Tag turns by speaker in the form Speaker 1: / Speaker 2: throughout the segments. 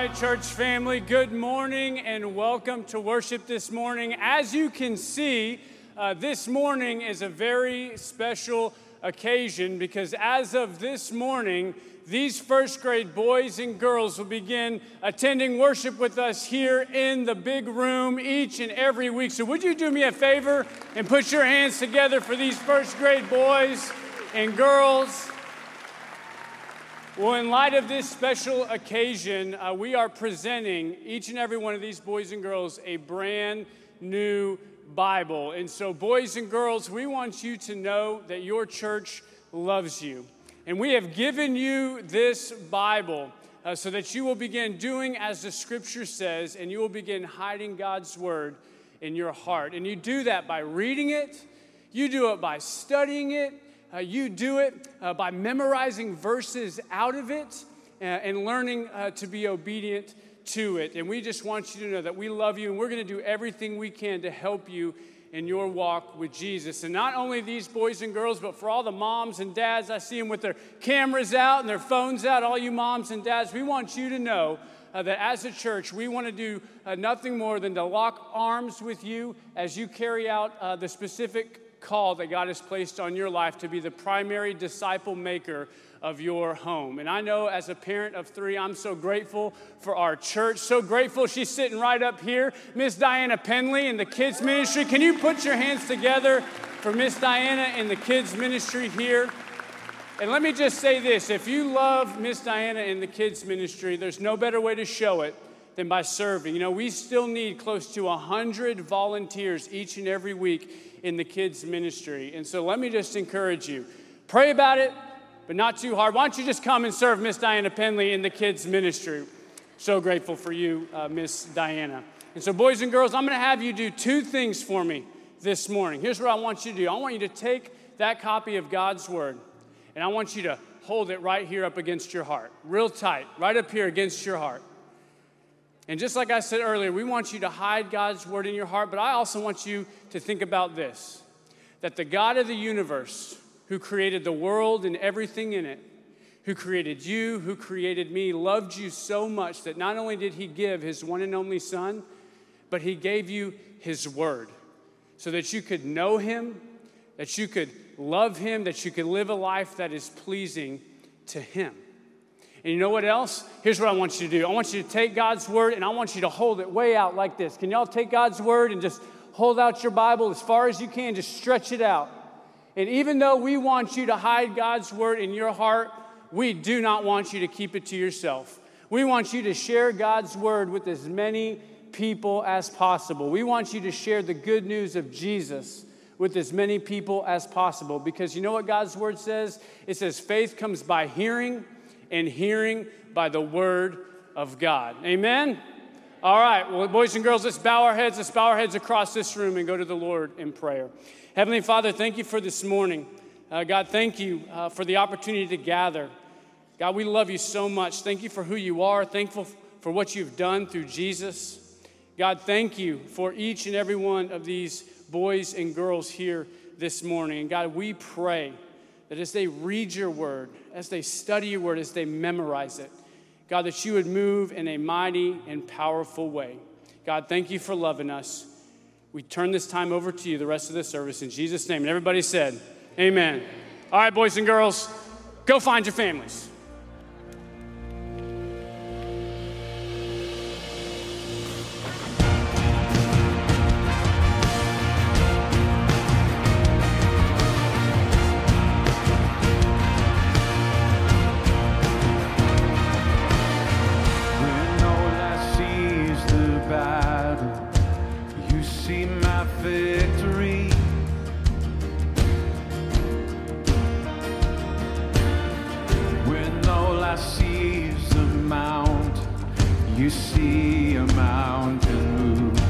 Speaker 1: right, church family, good morning and welcome to worship this morning. As you can see, this morning is a very special occasion because as of this morning, these first grade boys and girls will begin attending worship with us here in the big room each and every week. So would you do me a favor and put your hands together for these first grade boys and girls? Well, in light of this special occasion, we are presenting each and every one of these boys and girls a brand new Bible. And so, boys and girls, we want you to know that your church loves you. And we have given you this Bible so that you will begin doing as the Scripture says, and you will begin hiding God's Word in your heart. And you do that by reading it. You do it by studying it. You do it by memorizing verses out of it and learning to be obedient to it. And we just want you to know that we love you and we're going to do everything we can to help you in your walk with Jesus. And not only these boys and girls, but for all the moms and dads, I see them with their cameras out and their phones out, all you moms and dads, we want you to know that as a church, we want to do nothing more than to lock arms with you as you carry out the specific call that God has placed on your life to be the primary disciple maker of your home. And I know as a parent of three, I'm so grateful for our church, so grateful she's sitting right up here, Miss Diana Penley in the kids ministry. Can you put your hands together for Miss Diana in the kids ministry here? And let me just say this, if you love Miss Diana in the kids ministry, there's no better way to show it than by serving. You know, we still need close to 100 volunteers each and every week in the kids ministry. And so let me just encourage you, pray about it, but not too hard. Why don't you just come and serve Miss Diana Penley in the kids ministry? So grateful for you, Miss Diana. And so boys and girls, I'm going to have you do two things for me this morning. Here's what I want you to do. I want you to take that copy of God's Word, and I want you to hold it right here up against your heart, real tight, right up here against your heart. And just like I said earlier, we want you to hide God's Word in your heart, but I also want you to think about this, that the God of the universe, who created the world and everything in it, who created you, who created me, loved you so much that not only did he give his one and only Son, but he gave you his Word so that you could know him, that you could love him, that you could live a life that is pleasing to him. And you know what else? Here's what I want you to do. I want you to take God's Word and I want you to hold it way out like this. Can y'all take God's Word and just hold out your Bible as far as you can, just stretch it out. And even though we want you to hide God's Word in your heart, we do not want you to keep it to yourself. We want you to share God's Word with as many people as possible. We want you to share the good news of Jesus with as many people as possible. Because you know what God's Word says? It says faith comes by hearing, and hearing by the Word of God. Amen? All right, well, boys and girls, let's bow our heads across this room and go to the Lord in prayer. Heavenly Father, thank you for this morning. God, thank you for the opportunity to gather. God, we love you so much. Thank you for who you are. Thankful for what you've done through Jesus. God, thank you for each and every one of these boys and girls here this morning. And God, we pray that as they read your word, as they study your word, as they memorize it, God, that you would move in a mighty and powerful way. God, thank you for loving us. We turn this time over to you, the rest of the service, in Jesus' name. And everybody said, amen. All right, boys and girls, go find your families.
Speaker 2: You see a mountain move,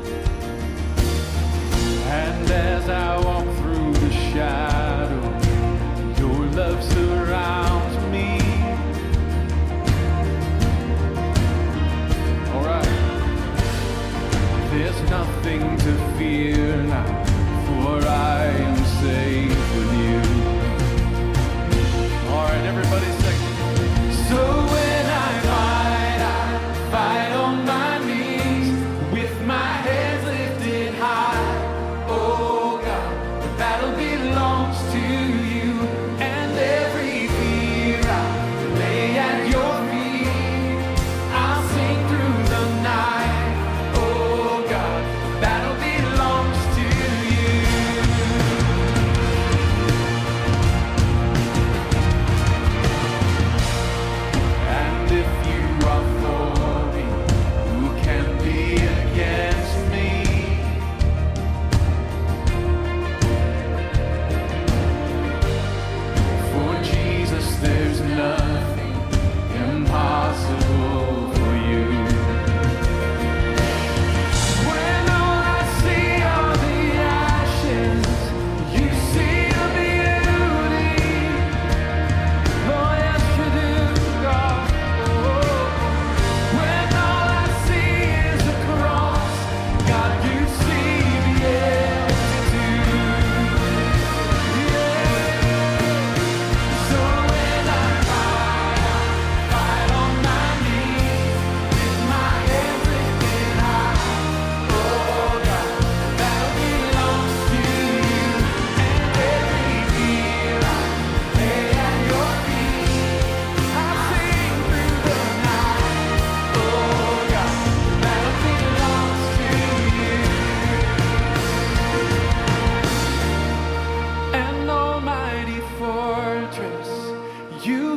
Speaker 2: and as I walk through the shadow, your love surrounds me. All right, there's nothing to fear now, for I am safe with you. All right, everybody sing. So when I fight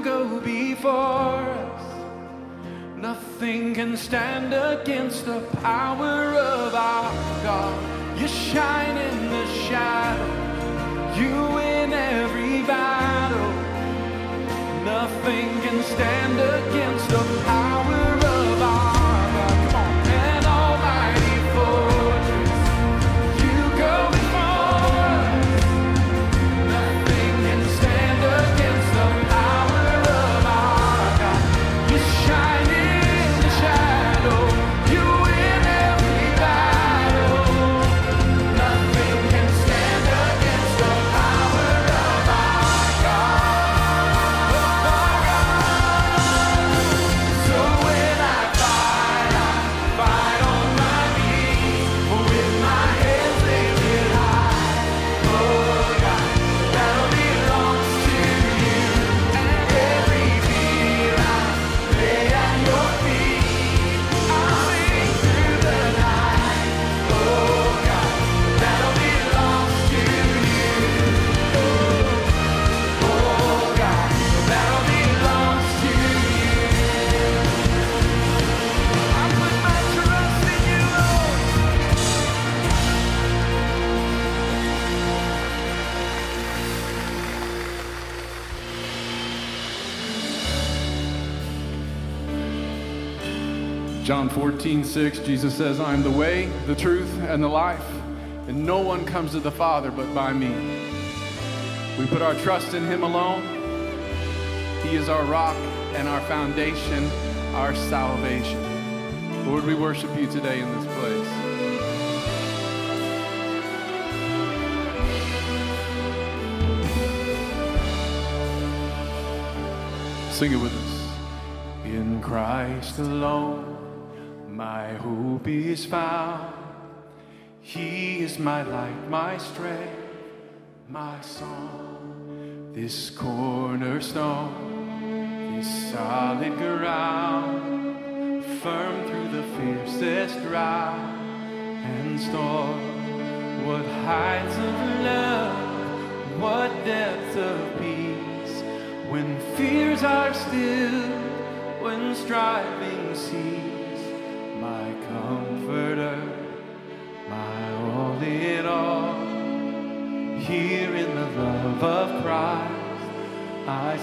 Speaker 2: go before us. Nothing can stand against the power of our God. You shine in the shadows. You win every battle. Nothing can stand against the power of our God. Come on. An almighty fortress. You go before us. Nothing can stand against the power of our God. You shine in the shadow. You win every battle. Nothing can stand against the power of our God. So when I fight on my knees with my head lifted high. Oh God, battle belongs to you. And every fear I lay at your feet. I'll sing through the night. Oh God, battle belongs to you. Oh God, battle belongs to you. I put my trust in you, Lord. John 14:6, Jesus says, I am the way, the truth, and the life, and no one comes to the Father but by me. We put our trust in him alone. He is our rock and our foundation, our salvation. Lord, we worship you today in this place. Sing it with us. In Christ alone, my hope is found. He is my light, my strength, my song. This cornerstone, this solid ground, firm through the fiercest drought and storm. What heights of love, what depths of peace, when fears are still, when striving cease. My comforter, my all in all, here in the love of Christ I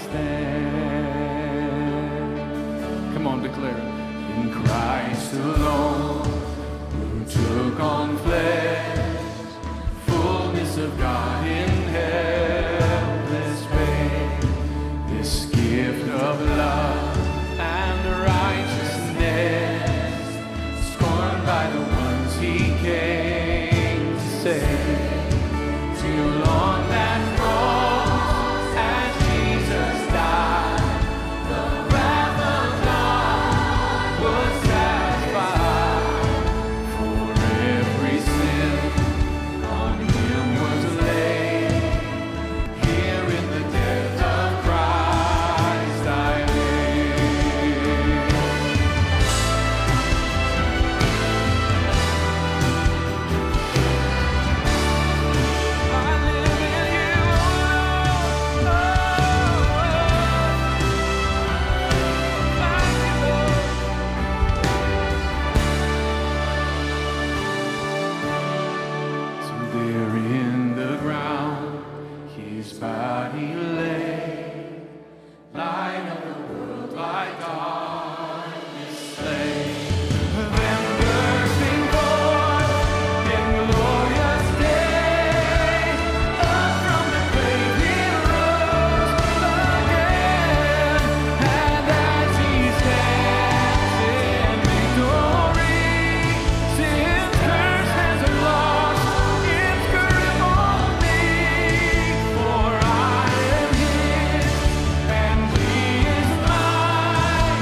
Speaker 2: stand. Come on, declare it. In Christ alone, who took on flesh, fullness of God in helpless babe, this gift of love and righteousness, scorned by the ones he came to save. Till on that cross, as Jesus died, the wrath of God was satisfied. For every sin on him was laid. Here in the death of Christ I live. I live in you, oh thank you, Lord. So there in the ground, his body lay, light of the world by darkness slain. Then bursting forth in glorious day, up from the grave he rose again. And as he stands in victory, sin's curse has lost its grip on me. For I am his, and he is mine.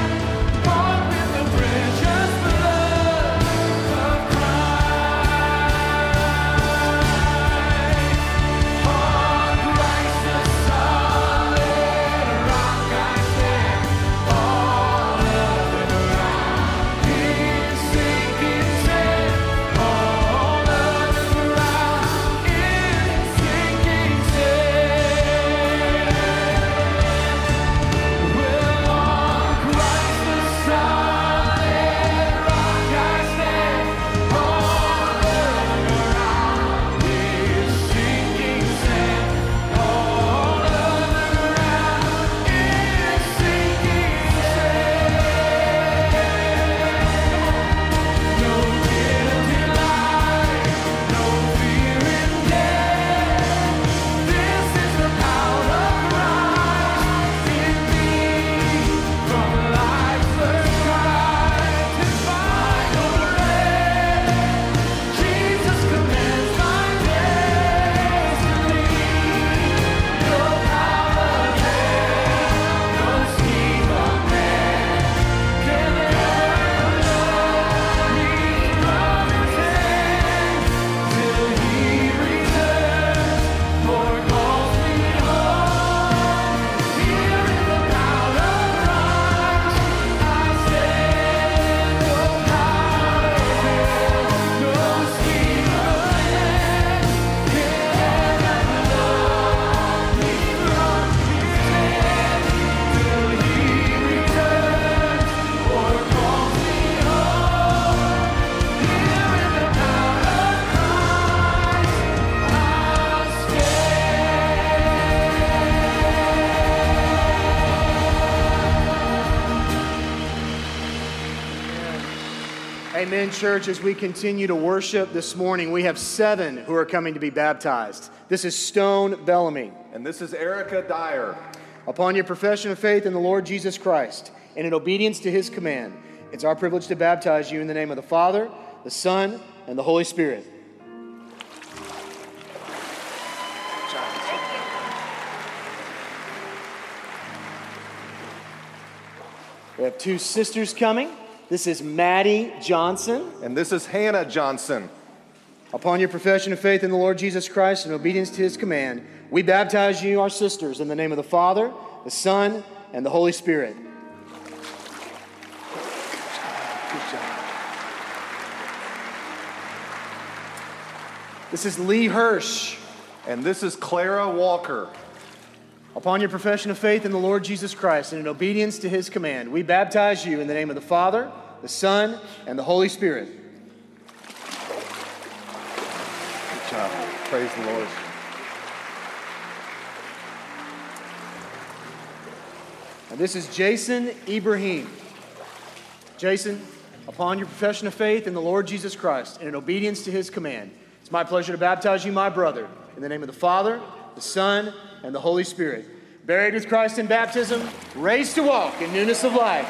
Speaker 3: Amen, church. As we continue to worship this morning, we have 7 who are coming to be baptized. This is Stone Bellamy.
Speaker 4: And this is Erica Dyer.
Speaker 3: Upon your profession of faith in the Lord Jesus Christ and in obedience to his command, it's our privilege to baptize you in the name of the Father, the Son, and the Holy Spirit. We have 2 sisters coming. This is Maddie Johnson.
Speaker 4: And this is Hannah Johnson.
Speaker 3: Upon your profession of faith in the Lord Jesus Christ and obedience to his command, we baptize you, our sisters, in the name of the Father, the Son, and the Holy Spirit. Good job. This is Lee Hirsch.
Speaker 4: And this is Clara Walker.
Speaker 3: Upon your profession of faith in the Lord Jesus Christ and in obedience to his command, we baptize you in the name of the Father, the Son, and the Holy Spirit.
Speaker 4: Good job. Praise the Lord.
Speaker 3: And this is Jason Ibrahim. Jason, upon your profession of faith in the Lord Jesus Christ and in obedience to his command, it's my pleasure to baptize you, my brother, in the name of the Father, the Son, and the Holy Spirit. Buried with Christ in baptism, raised to walk in newness of life.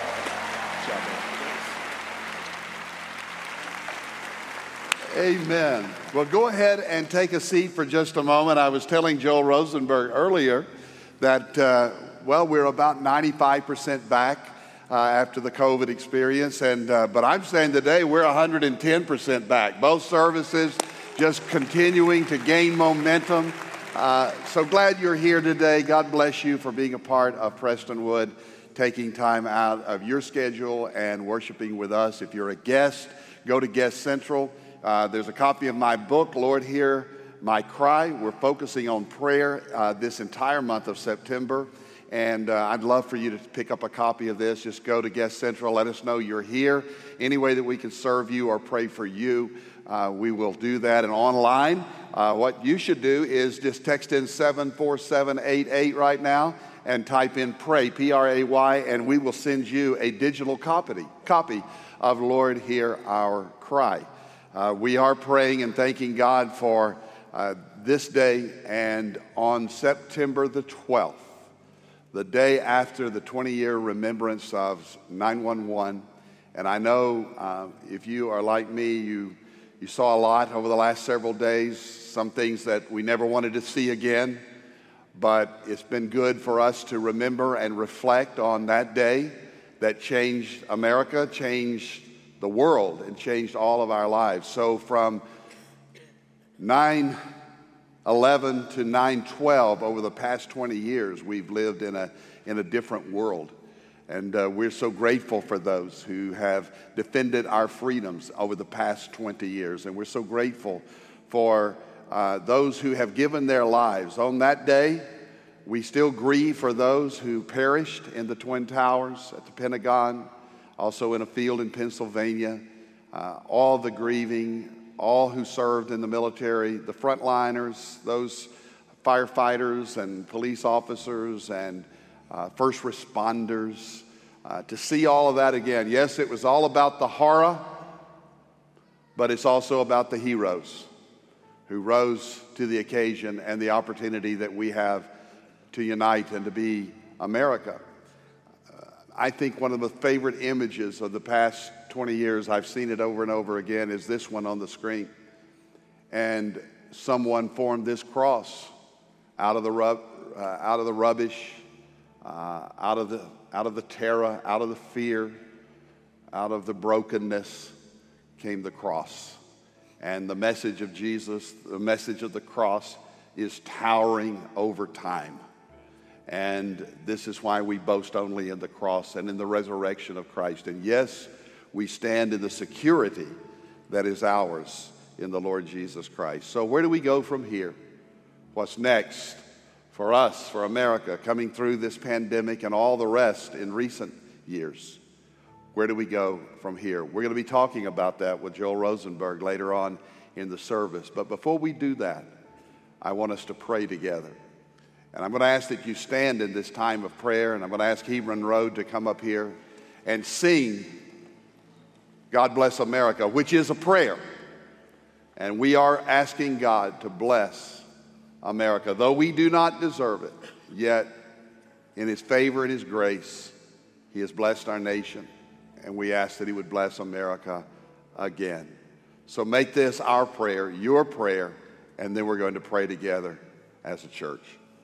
Speaker 5: Amen. Well, go ahead and take a seat for just a moment. I was telling Joel Rosenberg earlier that, we're about 95% back after the COVID experience, but I'm saying today we're 110% back. Both services just continuing to gain momentum. So glad you're here today. God bless you for being a part of Prestonwood, taking time out of your schedule and worshiping with us. If you're a guest, go to Guest Central. There's a copy of my book, Lord, Hear My Cry. We're focusing on prayer this entire month of September, and I'd love for you to pick up a copy of this. Just go to Guest Central. Let us know you're here. Any way that we can serve you or pray for you, we will do that. And online, what you should do is just text in 74788 right now and type in PRAY, P-R-A-Y, and we will send you a digital copy of Lord, Hear Our Cry. We are praying and thanking God for this day, and on September the 12th, the day after the 20-year remembrance of 9/11, and I know if you are like me, you saw a lot over the last several days, some things that we never wanted to see again, but it's been good for us to remember and reflect on that day that changed America, changed the world, and changed all of our lives. So from 9/11 to 9/12, over the past 20 years, we've lived in a different world. And we're so grateful for those who have defended our freedoms over the past 20 years. And we're so grateful for those who have given their lives. On that day, we still grieve for those who perished in the Twin Towers, at the Pentagon, also in a field in Pennsylvania. All the grieving, all who served in the military, the frontliners, those firefighters and police officers and first responders, to see all of that again. Yes, it was all about the horror, but it's also about the heroes who rose to the occasion and the opportunity that we have to unite and to be America. I think one of the favorite images of the past 20 years, I've seen it over and over again, is this one on the screen. And someone formed this cross out of the rubbish, out of the terror, out of the fear, out of the brokenness came the cross. And the message of Jesus, the message of the cross, is towering over time. And this is why we boast only in the cross and in the resurrection of Christ. And yes, we stand in the security that is ours in the Lord Jesus Christ. So where do we go from here? What's next for us, for America, coming through this pandemic and all the rest in recent years? Where do we go from here? We're going to be talking about that with Joel Rosenberg later on in the service. But before we do that, I want us to pray together. And I'm going to ask that you stand in this time of prayer, and I'm going to ask Hebron Road to come up here and sing God bless America, which is a prayer. And we are asking God to bless America. Though we do not deserve it, yet in His favor and His grace, He has blessed our nation. And we ask that He would bless America again. So make this our prayer, your prayer, and then we're going to pray together as a church.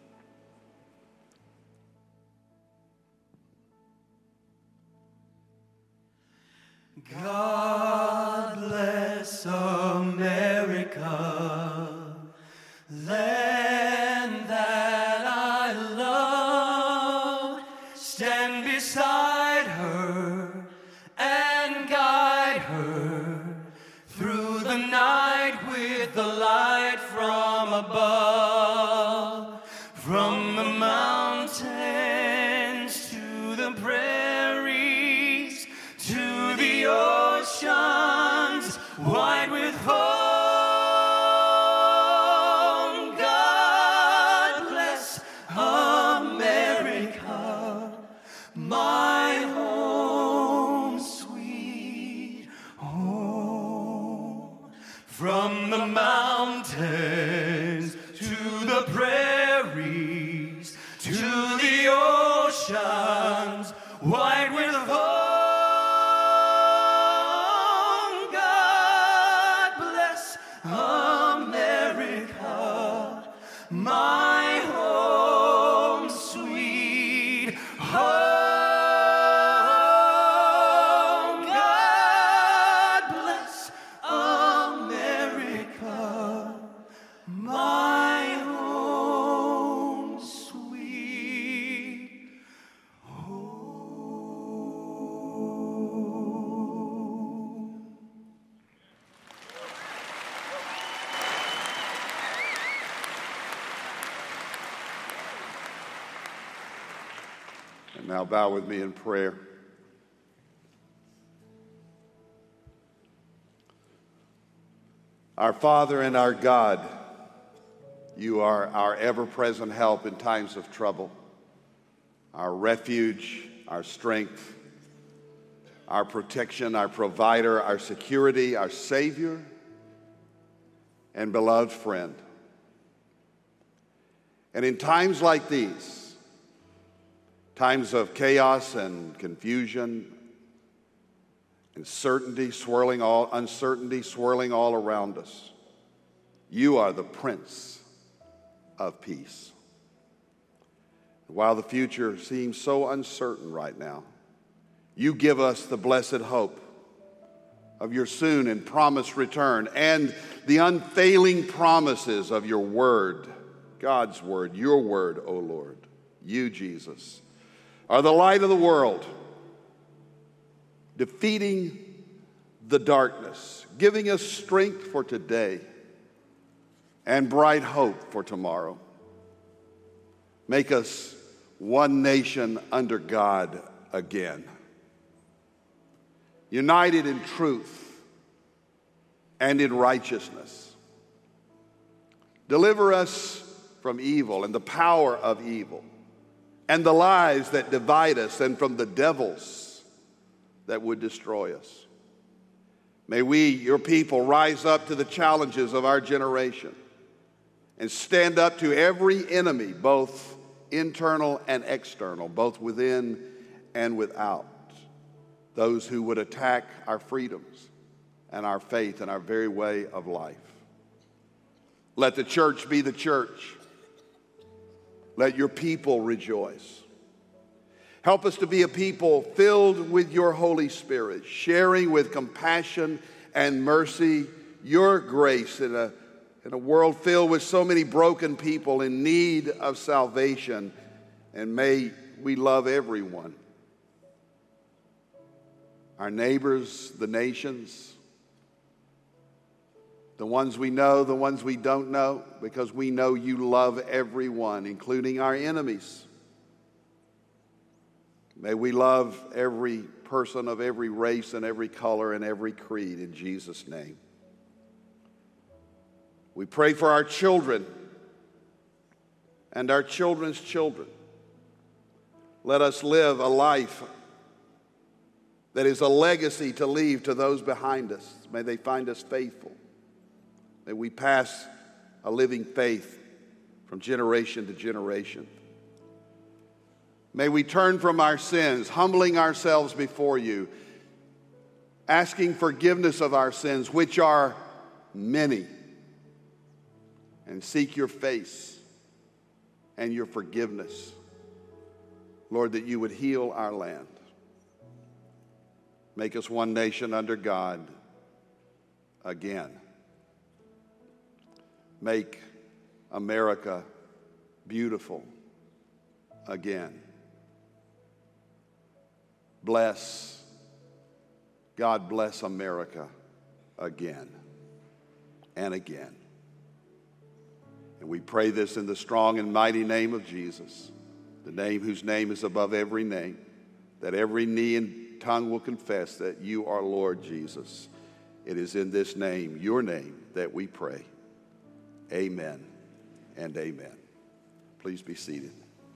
Speaker 2: God bless America, land that I love. Stand beside her and guide her through the night with the light from above. From the mountains to the prairies, to the oceans wide with foam. God bless America, my home, sweet home. From the mountains to the prairies, to the oceans wide with foam. America, my home, sweet home. God bless America, my home, sweet home.
Speaker 5: And now bow with me in prayer. Our Father and our God, You are our ever-present help in times of trouble, our refuge, our strength, our protection, our provider, our security, our Savior, and beloved friend. And in times like these, times of chaos and confusion, uncertainty swirling all around us, You are the Prince of Peace. While the future seems so uncertain right now, You give us the blessed hope of Your soon and promised return and the unfailing promises of Your word, God's word, Your word, O Lord. You, Jesus, are the light of the world, defeating the darkness, giving us strength for today and bright hope for tomorrow. Make us one nation under God again, united in truth and in righteousness. Deliver us from evil and the power of evil, and the lies that divide us, and from the devils that would destroy us. May we, Your people, rise up to the challenges of our generation and stand up to every enemy, both internal and external, both within and without, those who would attack our freedoms and our faith and our very way of life. Let the church be the church. Let Your people rejoice. Help us to be a people filled with Your Holy Spirit, sharing with compassion and mercy Your grace in a world filled with so many broken people in need of salvation. And may we love everyone, our neighbors, the nations, the ones we know, the ones we don't know, because we know You love everyone, including our enemies. May we love every person of every race and every color and every creed in Jesus' name. We pray for our children and our children's children. Let us live a life that is a legacy to leave to those behind us. May they find us faithful. May we pass a living faith from generation to generation. May we turn from our sins, humbling ourselves before you, asking forgiveness of our sins, which are many, and seek your face and your forgiveness. Lord, that you would heal our land. Make us one nation under God again. Make America beautiful again. God bless America again and again. And we pray this in the strong and mighty name of Jesus, the name whose name is above every name, that every knee and tongue will confess that you are Lord Jesus. It is in this name, your name, that we pray. Amen and amen. Please be seated.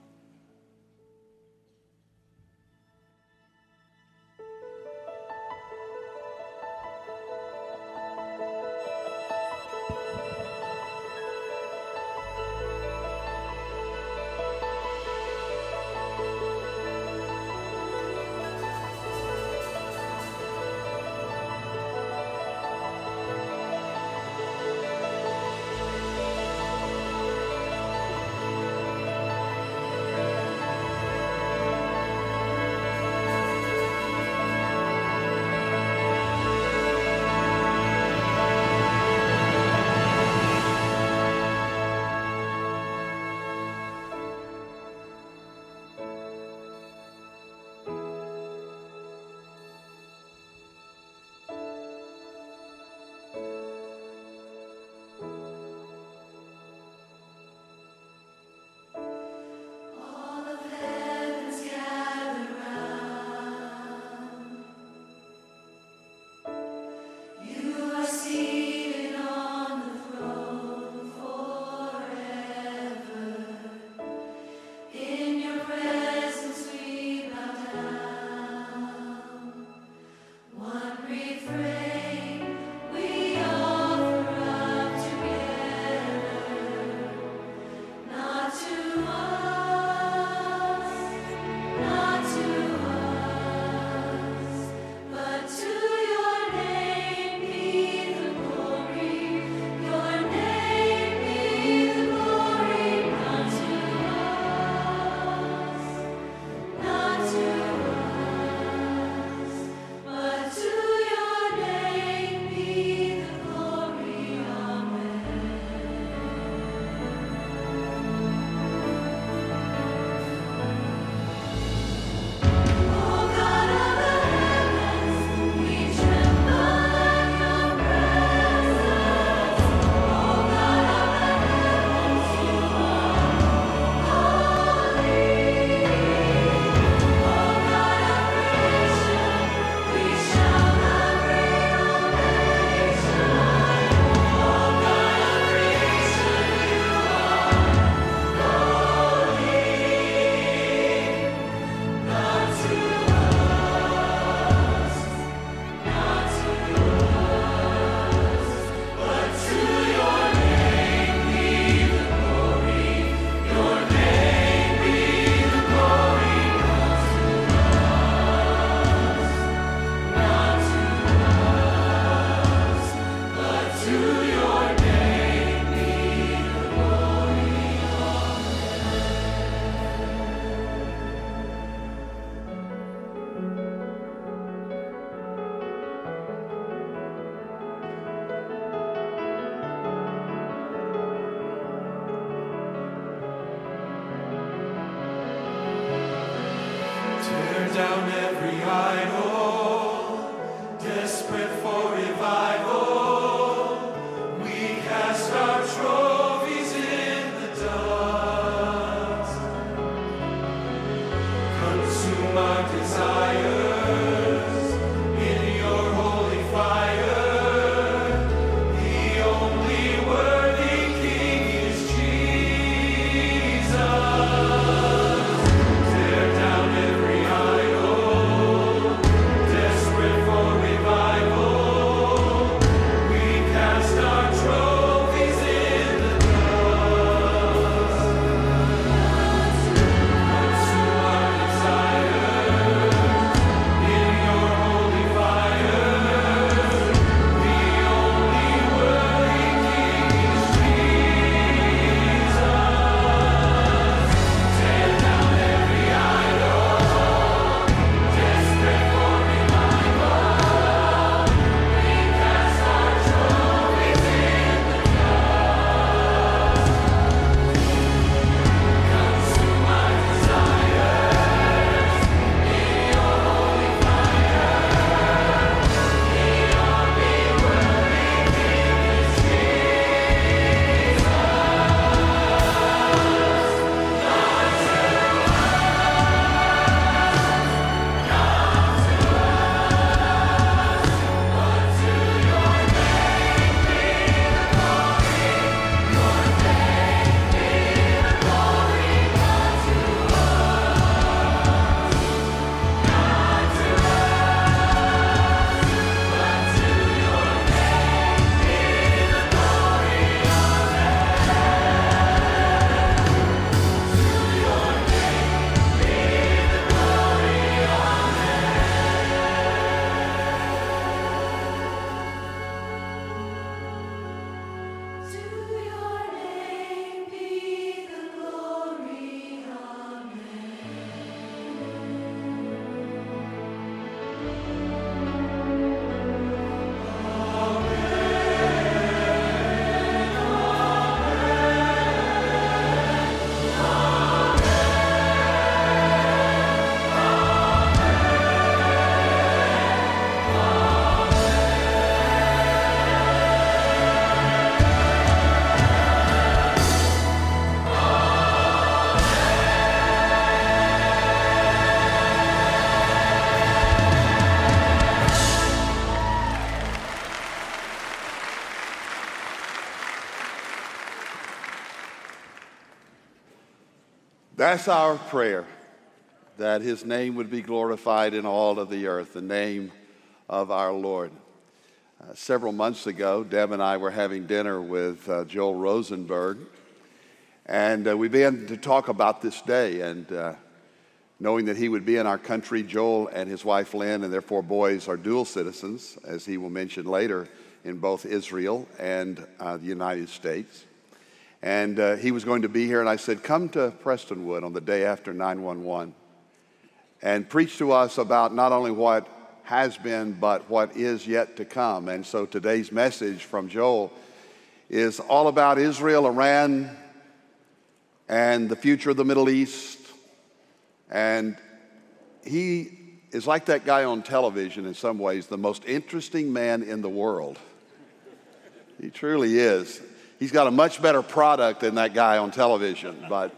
Speaker 2: down every idol, desperate for revival. We cast our trophies in the dust, consume our desires in your holy fire. The only worthy King is Jesus. Tear down every idol,
Speaker 5: That's our prayer, that his name would be glorified in all of the earth, the name of our Lord. Several months ago, Deb and I were having dinner with Joel Rosenberg, and we began to talk about this day, and knowing that he would be in our country, Joel and his wife Lynn and their 4 boys are dual citizens, as he will mention later, in both Israel and the United States. And he was going to be here, and I said, come to Prestonwood on the day after 9/11 and preach to us about not only what has been, but what is yet to come. And so today's message from Joel is all about Israel, Iran, and the future of the Middle East. And he is like that guy on television in some ways, the most interesting man in the world. He truly is. He's got a much better product than that guy on television, but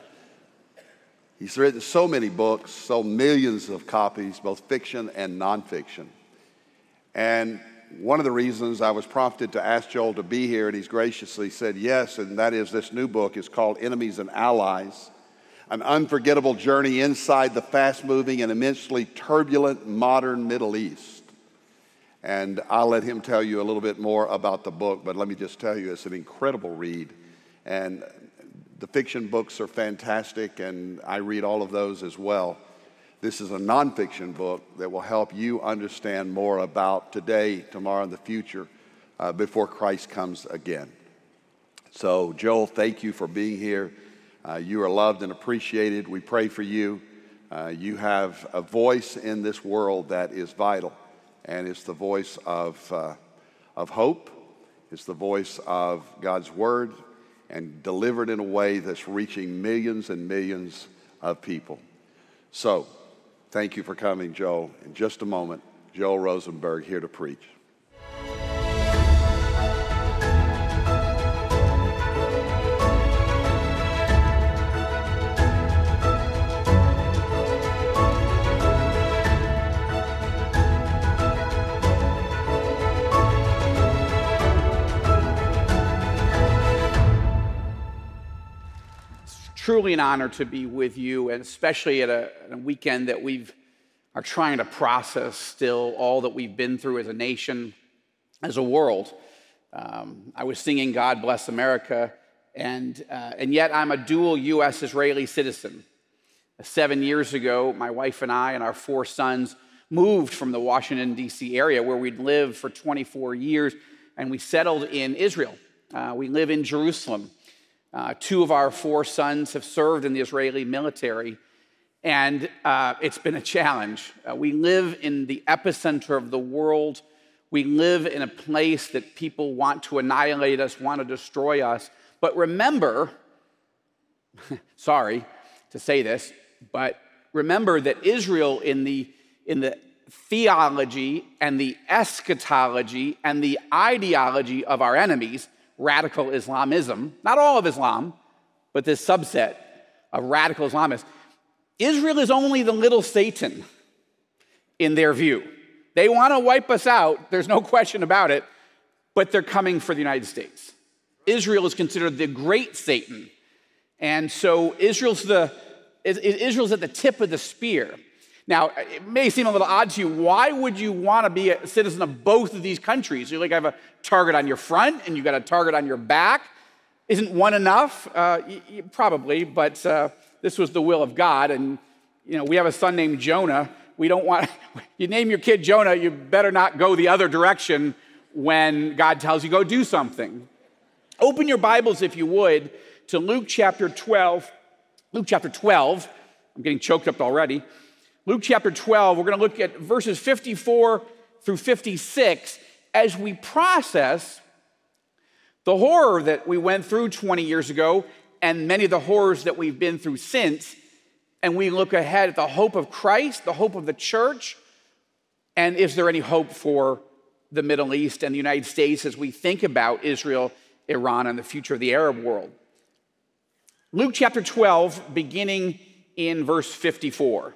Speaker 5: he's written so many books, so millions of copies, both fiction and nonfiction. And one of the reasons I was prompted to ask Joel to be here, and he's graciously said yes, and that is this new book is called Enemies and Allies, an unforgettable journey inside the fast-moving and immensely turbulent modern Middle East. And I'll let him tell you a little bit more about the book, but let me just tell you, it's an incredible read. And the fiction books are fantastic, and I read all of those as well. This is a nonfiction book that will help you understand more about today, tomorrow, and the future before Christ comes again. So, Joel, thank you for being here. You are loved and appreciated. We pray for you. You have a voice in this world that is vital, and it's the voice of hope. It's the voice of God's Word, and delivered in a way that's reaching millions and millions of people. So, thank you for coming, Joel. In just a moment, Joel Rosenberg here to preach.
Speaker 6: Truly an honor to be with you, and especially at a weekend that we are trying to process still all that we've been through as a nation, as a world. I was singing God Bless America, and yet I'm a dual U.S.-Israeli citizen. 7 years ago, my wife and I and our 4 sons moved from the Washington, D.C. area where we'd lived for 24 years, and we settled in Israel. We live in Jerusalem. 2 of our 4 sons have served in the Israeli military, and it's been a challenge. We live in the epicenter of the world. We live in a place that people want to annihilate us, want to destroy us. But remember, sorry to say this, but remember that Israel in the theology and the eschatology and the ideology of our enemies, radical Islamism, not all of Islam, but this subset of radical Islamists, Israel is only the little Satan in their view. They want to wipe us out, there's no question about it, but they're coming for the United States. Israel is considered the great Satan. And so Israel's at the tip of the spear. Now, it may seem a little odd to you. Why would you want to be a citizen of both of these countries? You have a target on your front and you've got a target on your back. Isn't one enough? Probably, but this was the will of God. And, we have a son named Jonah. We don't want, you name your kid Jonah, you better not go the other direction when God tells you go do something. Open your Bibles, if you would, to Luke chapter 12. Luke chapter 12. I'm getting choked up already. Luke chapter 12, we're going to look at verses 54 through 56 as we process the horror that we went through 20 years ago and many of the horrors that we've been through since, and we look ahead at the hope of Christ, the hope of the church, and is there any hope for the Middle East and the United States as we think about Israel, Iran, and the future of the Arab world. Luke chapter 12, beginning in verse 54.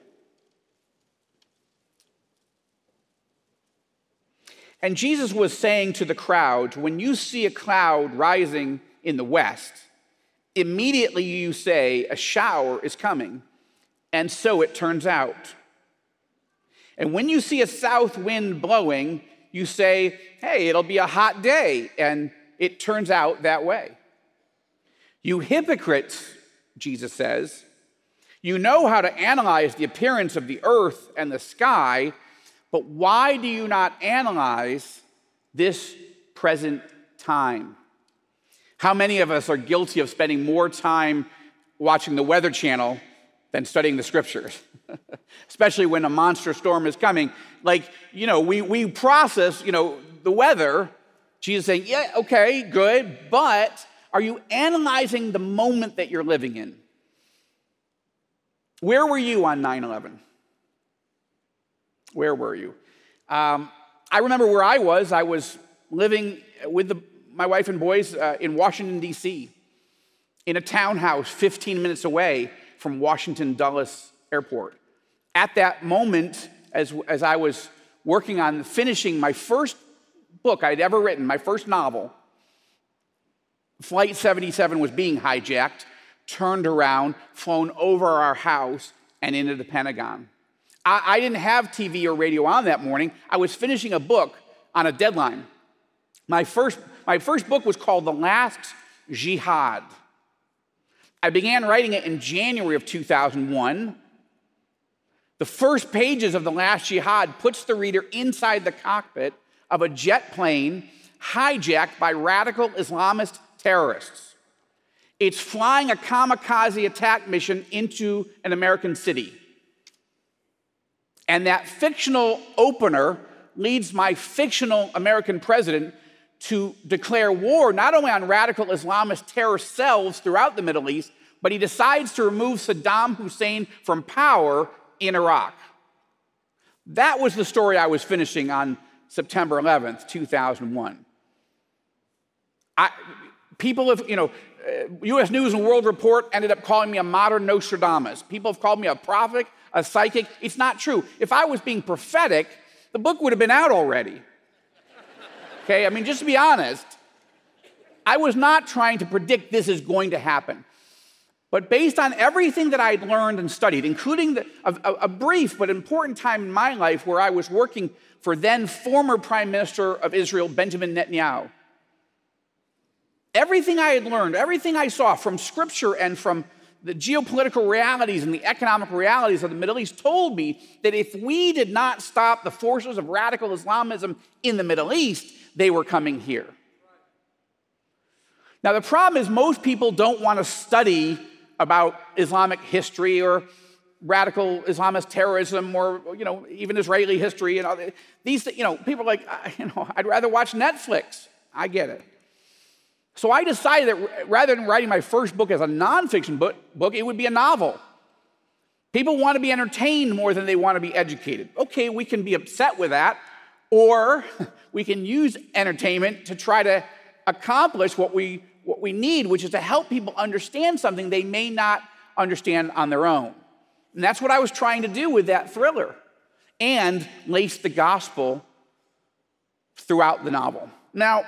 Speaker 6: And Jesus was saying to the crowd, when you see a cloud rising in the west, immediately you say, a shower is coming, and so it turns out. And when you see a south wind blowing, you say, hey, it'll be a hot day, and it turns out that way. You hypocrites, Jesus says, you know how to analyze the appearance of the earth and the sky, but why do you not analyze this present time? How many of us are guilty of spending more time watching the Weather Channel than studying the scriptures? Especially when a monster storm is coming. Like, we process, the weather. Jesus saying, yeah, okay, good, but are you analyzing the moment that you're living in? Where were you on 9/11? Where were you? I remember where I was. I was living with my wife and boys in Washington, D.C., in a townhouse 15 minutes away from Washington Dulles Airport. At that moment, as I was working on finishing my first book I'd ever written, my first novel, Flight 77 was being hijacked, turned around, flown over our house, and into the Pentagon. I didn't have TV or radio on that morning. I was finishing a book on a deadline. My first book was called The Last Jihad. I began writing it in January of 2001. The first pages of The Last Jihad puts the reader inside the cockpit of a jet plane hijacked by radical Islamist terrorists. It's flying a kamikaze attack mission into an American city. And that fictional opener leads my fictional American president to declare war not only on radical Islamist terrorist cells throughout the Middle East, but he decides to remove Saddam Hussein from power in Iraq. That was the story I was finishing on September 11th, 2001. People have, U.S. News and World Report ended up calling me a modern Nostradamus. People have called me a prophet, a psychic. It's not true. If I was being prophetic, the book would have been out already. Okay, just to be honest, I was not trying to predict this is going to happen. But based on everything that I'd learned and studied, including a brief but important time in my life where I was working for then former Prime Minister of Israel, Benjamin Netanyahu, everything I had learned, everything I saw from Scripture and from the geopolitical realities and the economic realities of the Middle East told me that if we did not stop the forces of radical Islamism in the Middle East, they were coming here. Now, the problem is most people don't want to study about Islamic history or radical Islamist terrorism or, even Israeli history. And all these, people are like, I'd rather watch Netflix. I get it. So I decided that rather than writing my first book as a nonfiction book, it would be a novel. People want to be entertained more than they want to be educated. Okay, we can be upset with that, or we can use entertainment to try to accomplish what we need, which is to help people understand something they may not understand on their own. And that's what I was trying to do with that thriller, and lace the gospel throughout the novel. Now,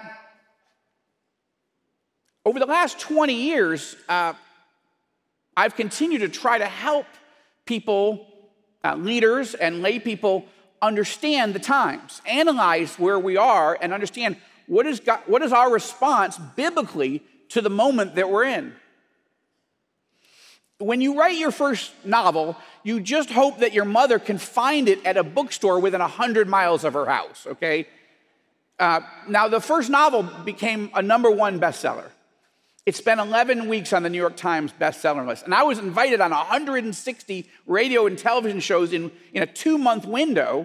Speaker 6: over the last 20 years, I've continued to try to help people, leaders and lay people, understand the times, analyze where we are, and understand what is our response biblically to the moment that we're in. When you write your first novel, you just hope that your mother can find it at a bookstore within 100 miles of her house, okay? Now, the first novel became a #1 bestseller. It spent 11 weeks on the New York Times bestseller list. And I was invited on 160 radio and television shows in a 2-month window.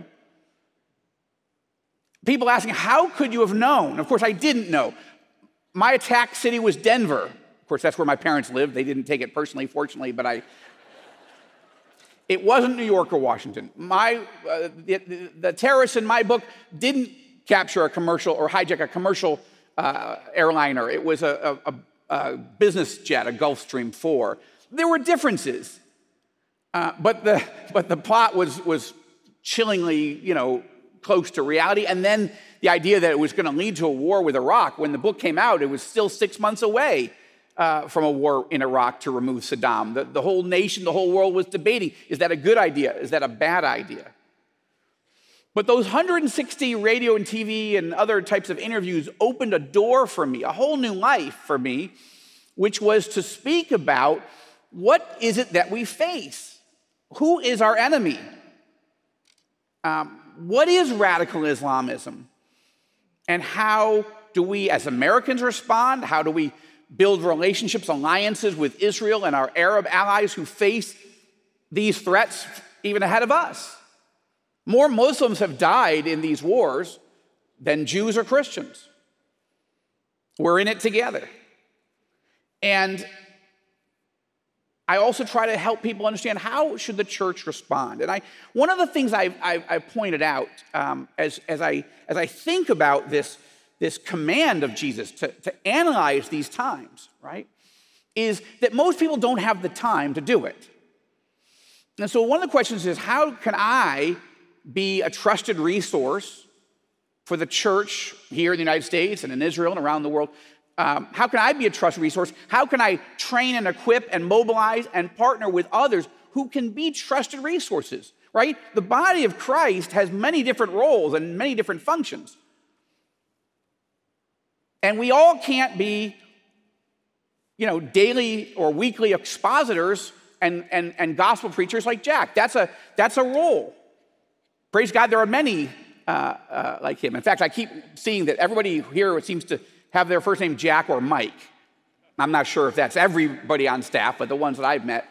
Speaker 6: People asking, how could you have known? Of course, I didn't know. My attack city was Denver. Of course, that's where my parents lived. They didn't take it personally, fortunately, but it wasn't New York or Washington. The terrorists in my book didn't capture a commercial or hijack a commercial airliner. It was a business jet, a Gulfstream 4. There were differences, but the plot was chillingly, close to reality. And then the idea that it was going to lead to a war with Iraq. When the book came out, it was still 6 months away. from a war in Iraq to remove Saddam. The whole nation, the whole world was debating, is that a good idea? Is that a bad idea? But those 160 radio and TV and other types of interviews opened a door for me, a whole new life for me, which was to speak about what is it that we face? Who is our enemy? What is radical Islamism? And how do we as Americans respond? How do we build relationships, alliances with Israel and our Arab allies who face these threats even ahead of us? More Muslims have died in these wars than Jews or Christians. We're in it together. And I also try to help people understand how should the church respond. And one of the things I pointed out as I think about this command of Jesus to analyze these times, right, is that most people don't have the time to do it. And so one of the questions is, how can I be a trusted resource for the church here in the United States and in Israel and around the world? How can I be a trusted resource? How can I train and equip and mobilize and partner with others who can be trusted resources, right? The body of Christ has many different roles and many different functions. And we all can't be, daily or weekly expositors and gospel preachers like Jack. That's a role. Praise God, there are many like him. In fact, I keep seeing that everybody here seems to have their first name Jack or Mike. I'm not sure if that's everybody on staff, but the ones that I've met.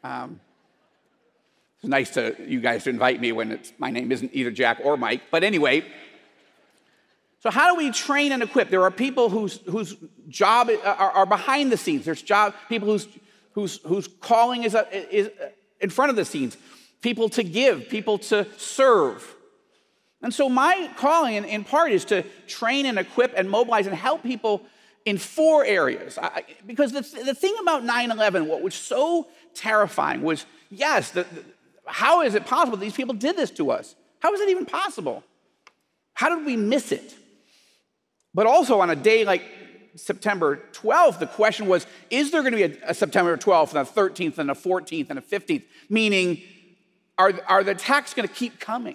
Speaker 6: It's nice to you guys to invite me when my name isn't either Jack or Mike. But anyway, so how do we train and equip? There are people whose job are behind the scenes. There's people whose calling is in front of the scenes. People to give, people to serve. And so my calling in part is to train and equip and mobilize and help people in 4 areas. Because the thing about 9/11, what was so terrifying was, yes, how is it possible that these people did this to us? How is it even possible? How did we miss it? But also on a day like September 12th, the question was, is there going to be a September 12th and a 13th and a 14th and a 15th? Meaning, are the attacks going to keep coming?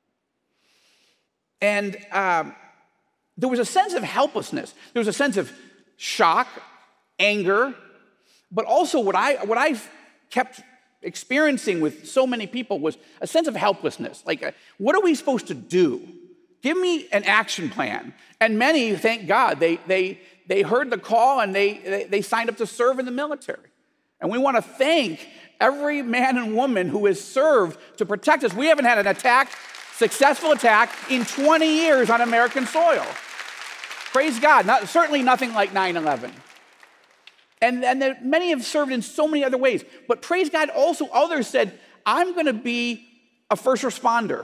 Speaker 6: And there was a sense of helplessness. There was a sense of shock, anger, but also what I kept experiencing with so many people was a sense of helplessness. Like, what are we supposed to do? Give me an action plan. And many, thank God, they heard the call and they signed up to serve in the military. And we want to thank every man and woman who has served to protect us. We haven't had an successful attack in 20 years on American soil. Praise God. Certainly nothing like 9/11. And many have served in so many other ways. But praise God, also others said, I'm going to be a first responder.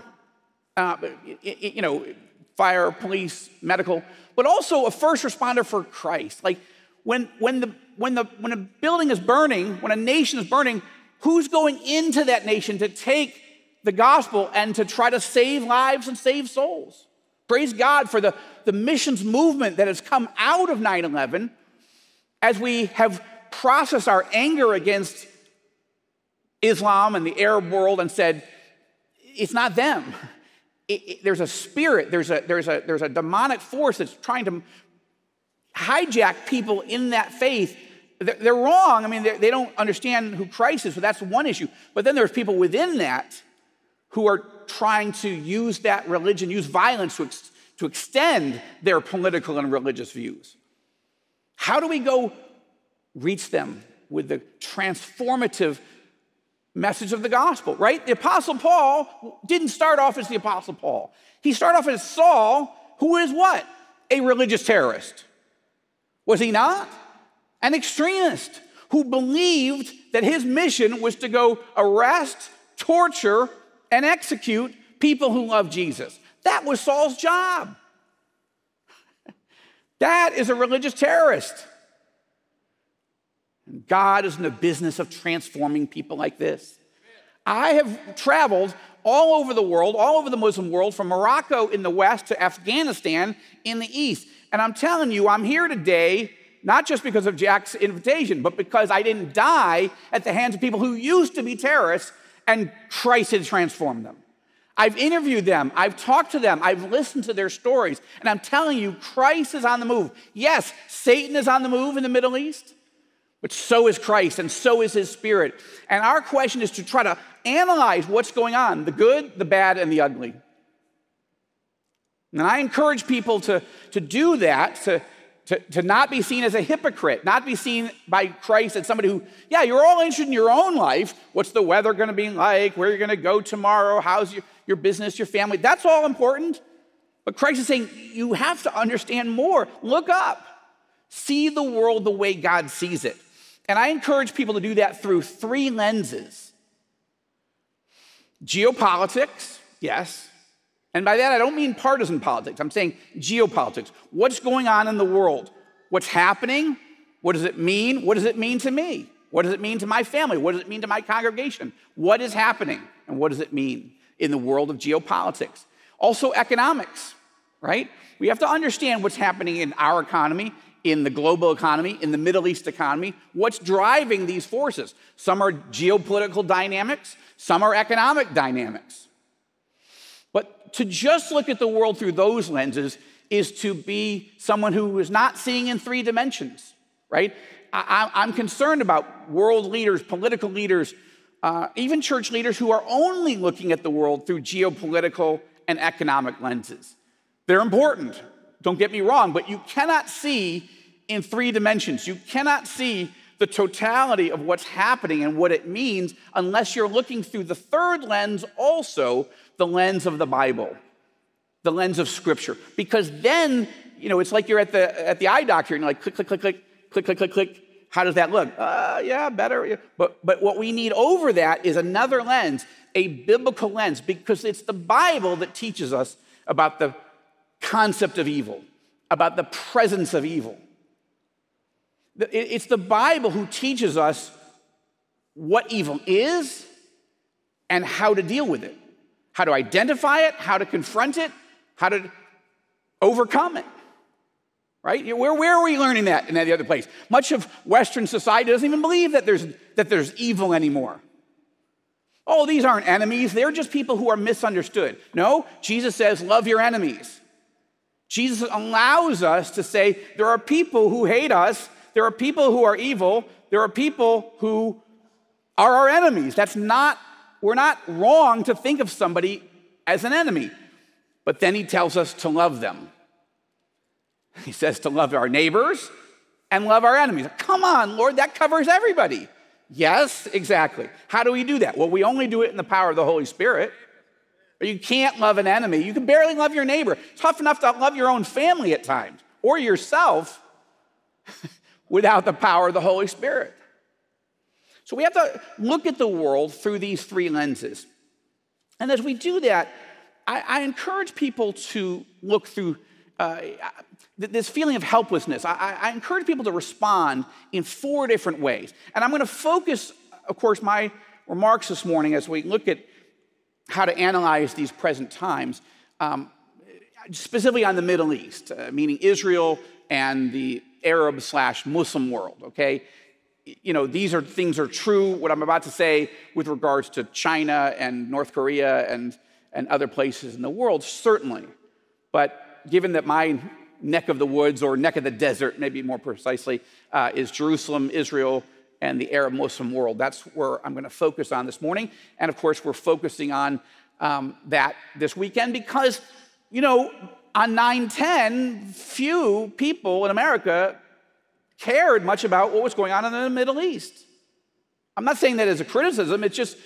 Speaker 6: Fire, police, medical, but also a first responder for Christ. Like when a building is burning, when a nation is burning, who's going into that nation to take the gospel and to try to save lives and save souls? Praise God for the missions movement that has come out of 9/11 as we have processed our anger against Islam and the Arab world and said, it's not them. There's a spirit, there's a demonic force that's trying to hijack people in that faith. They're wrong. I mean, they don't understand who Christ is, so that's one issue. But then there's people within that who are trying to use that religion, use violence to extend their political and religious views. How do we go reach them with the transformative message of the gospel, right? The Apostle Paul didn't start off as the Apostle Paul. He started off as Saul, who is what? A religious terrorist. Was he not? An extremist who believed that his mission was to go arrest, torture, and execute people who love Jesus. That was Saul's job. That is a religious terrorist. And God is in the business of transforming people like this. I have traveled all over the world, all over the Muslim world, from Morocco in the west to Afghanistan in the east. And I'm telling you, I'm here today not just because of Jack's invitation, but because I didn't die at the hands of people who used to be terrorists and Christ had transformed them. I've interviewed them, I've talked to them, I've listened to their stories, and I'm telling you, Christ is on the move. Yes, Satan is on the move in the Middle East, but so is Christ, and so is his Spirit. And our question is to try to analyze what's going on, the good, the bad, and the ugly. And I encourage people to do that, to not be seen as a hypocrite, not be seen by Christ as somebody who, yeah, you're all interested in your own life. What's the weather going to be like? Where you're going to go tomorrow? How's your business, your family? That's all important. But Christ is saying you have to understand more. Look up. See the world the way God sees it. And I encourage people to do that through 3 lenses. Geopolitics, yes. And by that, I don't mean partisan politics. I'm saying geopolitics. What's going on in the world? What's happening? What does it mean? What does it mean to me? What does it mean to my family? What does it mean to my congregation? What is happening? And what does it mean in the world of geopolitics? Also economics, right? We have to understand what's happening in our economy, in the global economy, in the Middle East economy. What's driving these forces? Some are geopolitical dynamics. Some are economic dynamics. But to just look at the world through those lenses is to be someone who is not seeing in 3 dimensions, right? I'm concerned about world leaders, political leaders, even church leaders who are only looking at the world through geopolitical and economic lenses. They're important, don't get me wrong, but you cannot see in 3 dimensions. You cannot see the totality of what's happening and what it means unless you're looking through the 3rd lens also, the lens of the Bible, the lens of Scripture. Because then, it's like you're at the eye doctor and you're like, click, click, click, click, click, click, click, click. How does that look? Yeah, better. But what we need over that is another lens, a biblical lens, because it's the Bible that teaches us about the concept of evil, about the presence of evil. It's the Bible who teaches us what evil is and how to deal with it, how to identify it, how to confront it, how to overcome it, right? Where are we learning that in any other place? Much of Western society doesn't even believe that there's evil anymore. Oh, these aren't enemies. They're just people who are misunderstood. No, Jesus says, love your enemies. Jesus allows us to say there are people who hate us. There are people who are evil. There are people who are our enemies. We're not wrong to think of somebody as an enemy. But then he tells us to love them. He says to love our neighbors and love our enemies. Come on, Lord, that covers everybody. Yes, exactly. How do we do that? Well, we only do it in the power of the Holy Spirit. You can't love an enemy. You can barely love your neighbor. It's tough enough to love your own family at times, or yourself, without the power of the Holy Spirit. So we have to look at the world through these 3 lenses. And as we do that, I encourage people to look through this feeling of helplessness. I encourage people to respond in 4 different ways. And I'm going to focus, of course, my remarks this morning as we look at how to analyze these present times, specifically on the Middle East, meaning Israel and the Arab/Muslim world, okay? These things are true, what I'm about to say, with regards to China and North Korea and other places in the world, certainly. But given that my neck of the woods, or neck of the desert, maybe more precisely, is Jerusalem, Israel, and the Arab Muslim world, that's where I'm going to focus on this morning. And of course, we're focusing on that this weekend because, on 9/10, few people in America cared much about what was going on in the Middle East. I'm not saying that as a criticism. It's just,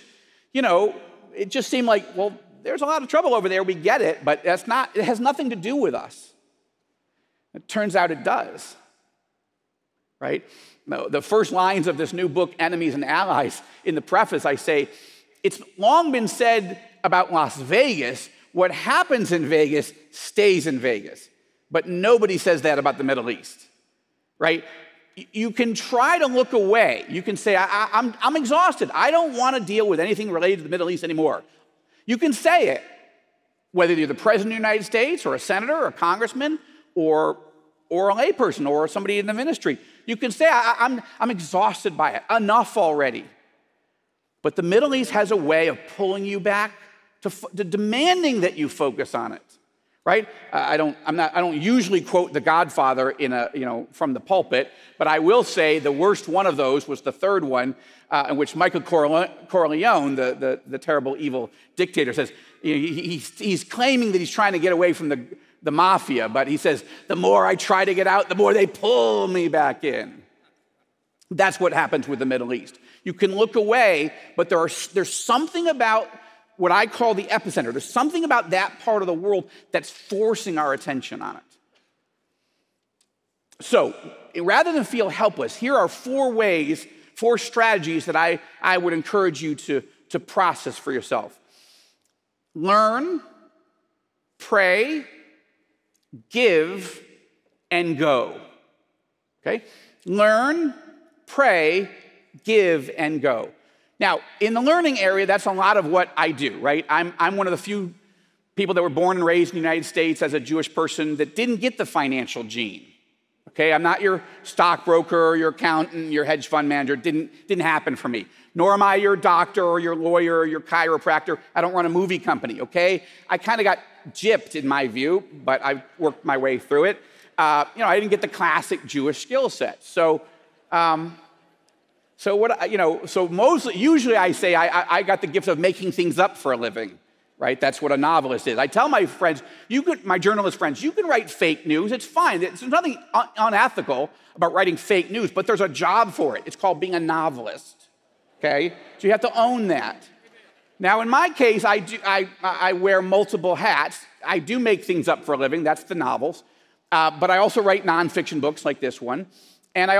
Speaker 6: it just seemed like, well, there's a lot of trouble over there. We get it, but it has nothing to do with us. It turns out it does, right? The first lines of this new book, Enemies and Allies, in the preface, I say, it's long been said about Las Vegas, what happens in Vegas stays in Vegas. But nobody says that about the Middle East, right? You can try to look away. You can say, I'm exhausted. I don't want to deal with anything related to the Middle East anymore. You can say it, whether you're the President of the United States or a senator or a congressman or or a layperson or somebody in the ministry. You can say, I'm exhausted by it. Enough already. But the Middle East has a way of pulling you back to demanding that you focus on it, right? I don't usually quote The Godfather from the pulpit, but I will say the worst one of those was the third one, in which Michael Corleone, the terrible evil dictator, says he's claiming that he's trying to get away from the mafia, but he says, the more I try to get out, the more they pull me back in. That's what happens with the Middle East. You can look away, but there's something about what I call the epicenter. There's something about that part of the world that's forcing our attention on it. So, rather than feel helpless, here are 4 strategies that I would encourage you to process for yourself. Learn, pray, give, and go. Okay? Learn, pray, give, and go. Now, in the learning area, that's a lot of what I do, right? I'm one of the few people that were born and raised in the United States as a Jewish person that didn't get the financial gene. Okay, I'm not your stockbroker, your accountant, your hedge fund manager. It didn't happen for me. Nor am I your doctor or your lawyer or your chiropractor. I don't run a movie company, okay? I kind of got gypped in my view, but I worked my way through it. I didn't get the classic Jewish skill set. Usually I say I got the gift of making things up for a living, right? That's what a novelist is. I tell my friends, my journalist friends, you can write fake news. It's fine. There's nothing unethical about writing fake news, but there's a job for it. It's called being a novelist, okay? So you have to own that. Now, in my case, I wear multiple hats. I do make things up for a living. That's the novels. But I also write nonfiction books like this one. And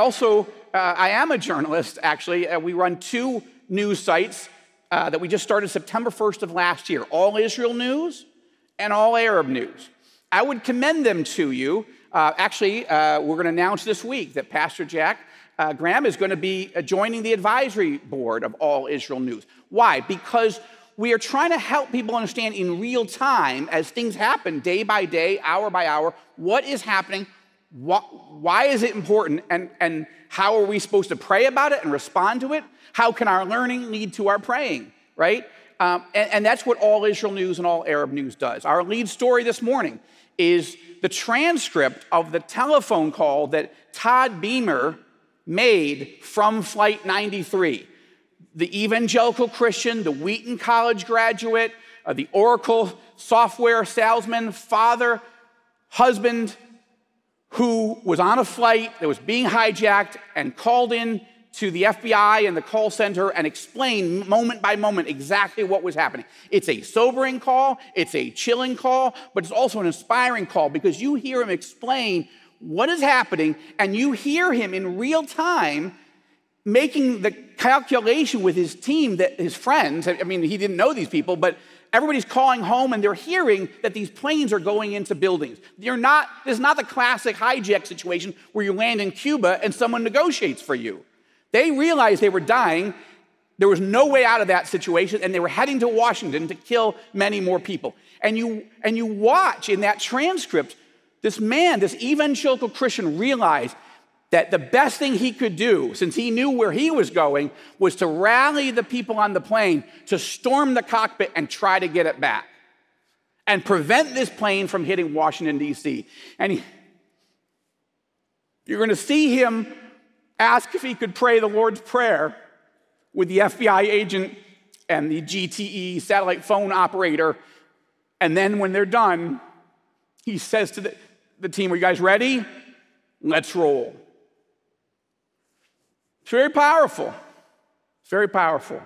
Speaker 6: I am a journalist, actually. We run 2 news sites that we just started September 1st of last year, All Israel News and All Arab News. I would commend them to you. We're going to announce this week that Pastor Jack Graham is going to be joining the advisory board of All Israel News. Why? Because we are trying to help people understand in real time, as things happen day by day, hour by hour, what is happening, why is it important, and how are we supposed to pray about it and respond to it? How can our learning lead to our praying, right? And that's what All Israel News and All Arab News does. Our lead story this morning is the transcript of the telephone call that Todd Beamer made from Flight 93. The evangelical Christian, the Wheaton College graduate, the Oracle software salesman, father, husband, who was on a flight that was being hijacked and called in to the FBI and the call center and explained moment by moment exactly what was happening. It's a sobering call, it's a chilling call, but it's also an inspiring call because you hear him explain what is happening and you hear him in real time making the calculation with his team, that his friends, I mean, he didn't know these people, but everybody's calling home and they're hearing that these planes are going into buildings. This is not the classic hijack situation where you land in Cuba and someone negotiates for you. They realized they were dying. There was no way out of that situation, and they were heading to Washington to kill many more people. And you watch in that transcript, this man, this evangelical Christian, realized that the best thing he could do, since he knew where he was going, was to rally the people on the plane to storm the cockpit and try to get it back and prevent this plane from hitting Washington, D.C. And you're going to see him ask if he could pray the Lord's Prayer with the FBI agent and the GTE satellite phone operator. And then when they're done, he says to the team, "Are you guys ready? Let's roll." It's very powerful. It's very powerful.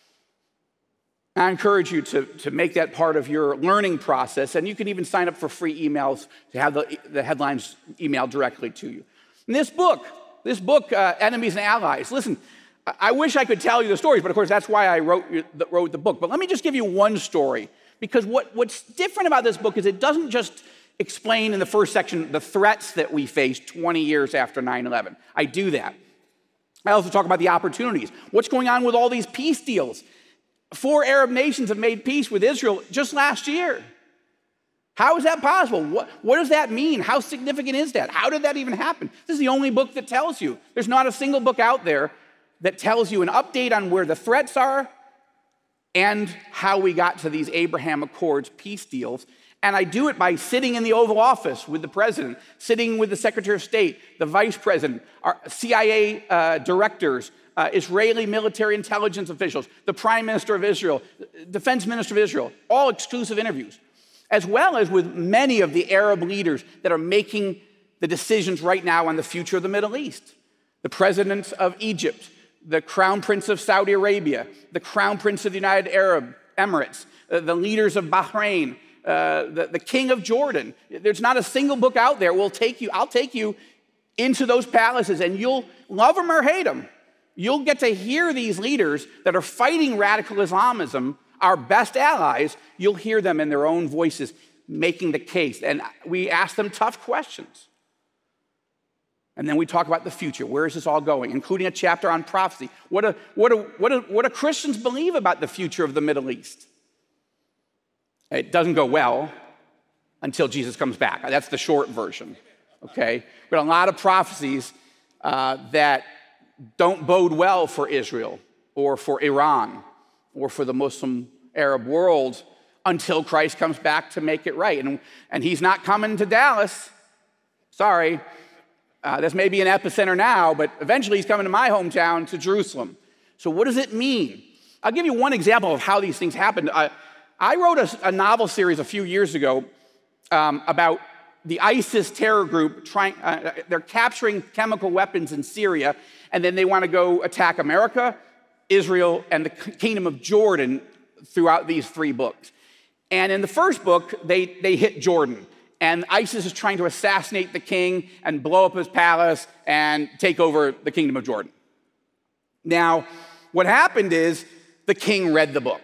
Speaker 6: I encourage you to make that part of your learning process, and you can even sign up for free emails to have the headlines emailed directly to you. And this book, Enemies and Allies, listen, I wish I could tell you the stories, but of course that's why I wrote the book. But let me just give you one story, because what's different about this book is it doesn't just explain in the first section the threats that we face 20 years after 9/11. I do that. I also talk about the opportunities. What's going on with all these peace deals? 4 Arab nations have made peace with Israel just last year. How is that possible? What does that mean? How significant is that? How did that even happen? This is the only book that tells you. There's not a single book out there that tells you an update on where the threats are and how we got to these Abraham Accords peace deals. And I do it by sitting in the Oval Office with the president, sitting with the Secretary of State, the vice president, our CIA directors, Israeli military intelligence officials, the Prime Minister of Israel, Defense Minister of Israel, all exclusive interviews, as well as with many of the Arab leaders that are making the decisions right now on the future of the Middle East. The president of Egypt, the Crown Prince of Saudi Arabia, the Crown Prince of the United Arab Emirates, the leaders of Bahrain, the King of Jordan. There's not a single book out there. I'll take you into those palaces, and you'll love them or hate them. You'll get to hear these leaders that are fighting radical Islamism, our best allies. You'll hear them in their own voices making the case. And we ask them tough questions. And then we talk about the future. Where is this all going? Including a chapter on prophecy. What do Christians believe about the future of the Middle East? It doesn't go well until Jesus comes back. That's the short version, okay? But a lot of prophecies that don't bode well for Israel or for Iran or for the Muslim Arab world until Christ comes back to make it right. And he's not coming to Dallas. Sorry. This may be an epicenter now, but eventually he's coming to my hometown, to Jerusalem. So what does it mean? I'll give you one example of how these things happened. I wrote a novel series a few years ago about the ISIS terror group they're capturing chemical weapons in Syria, and then they want to go attack America, Israel, and the Kingdom of Jordan throughout these 3 books. And in the first book, they hit Jordan. And ISIS is trying to assassinate the king and blow up his palace and take over the Kingdom of Jordan. Now, what happened is the king read the book.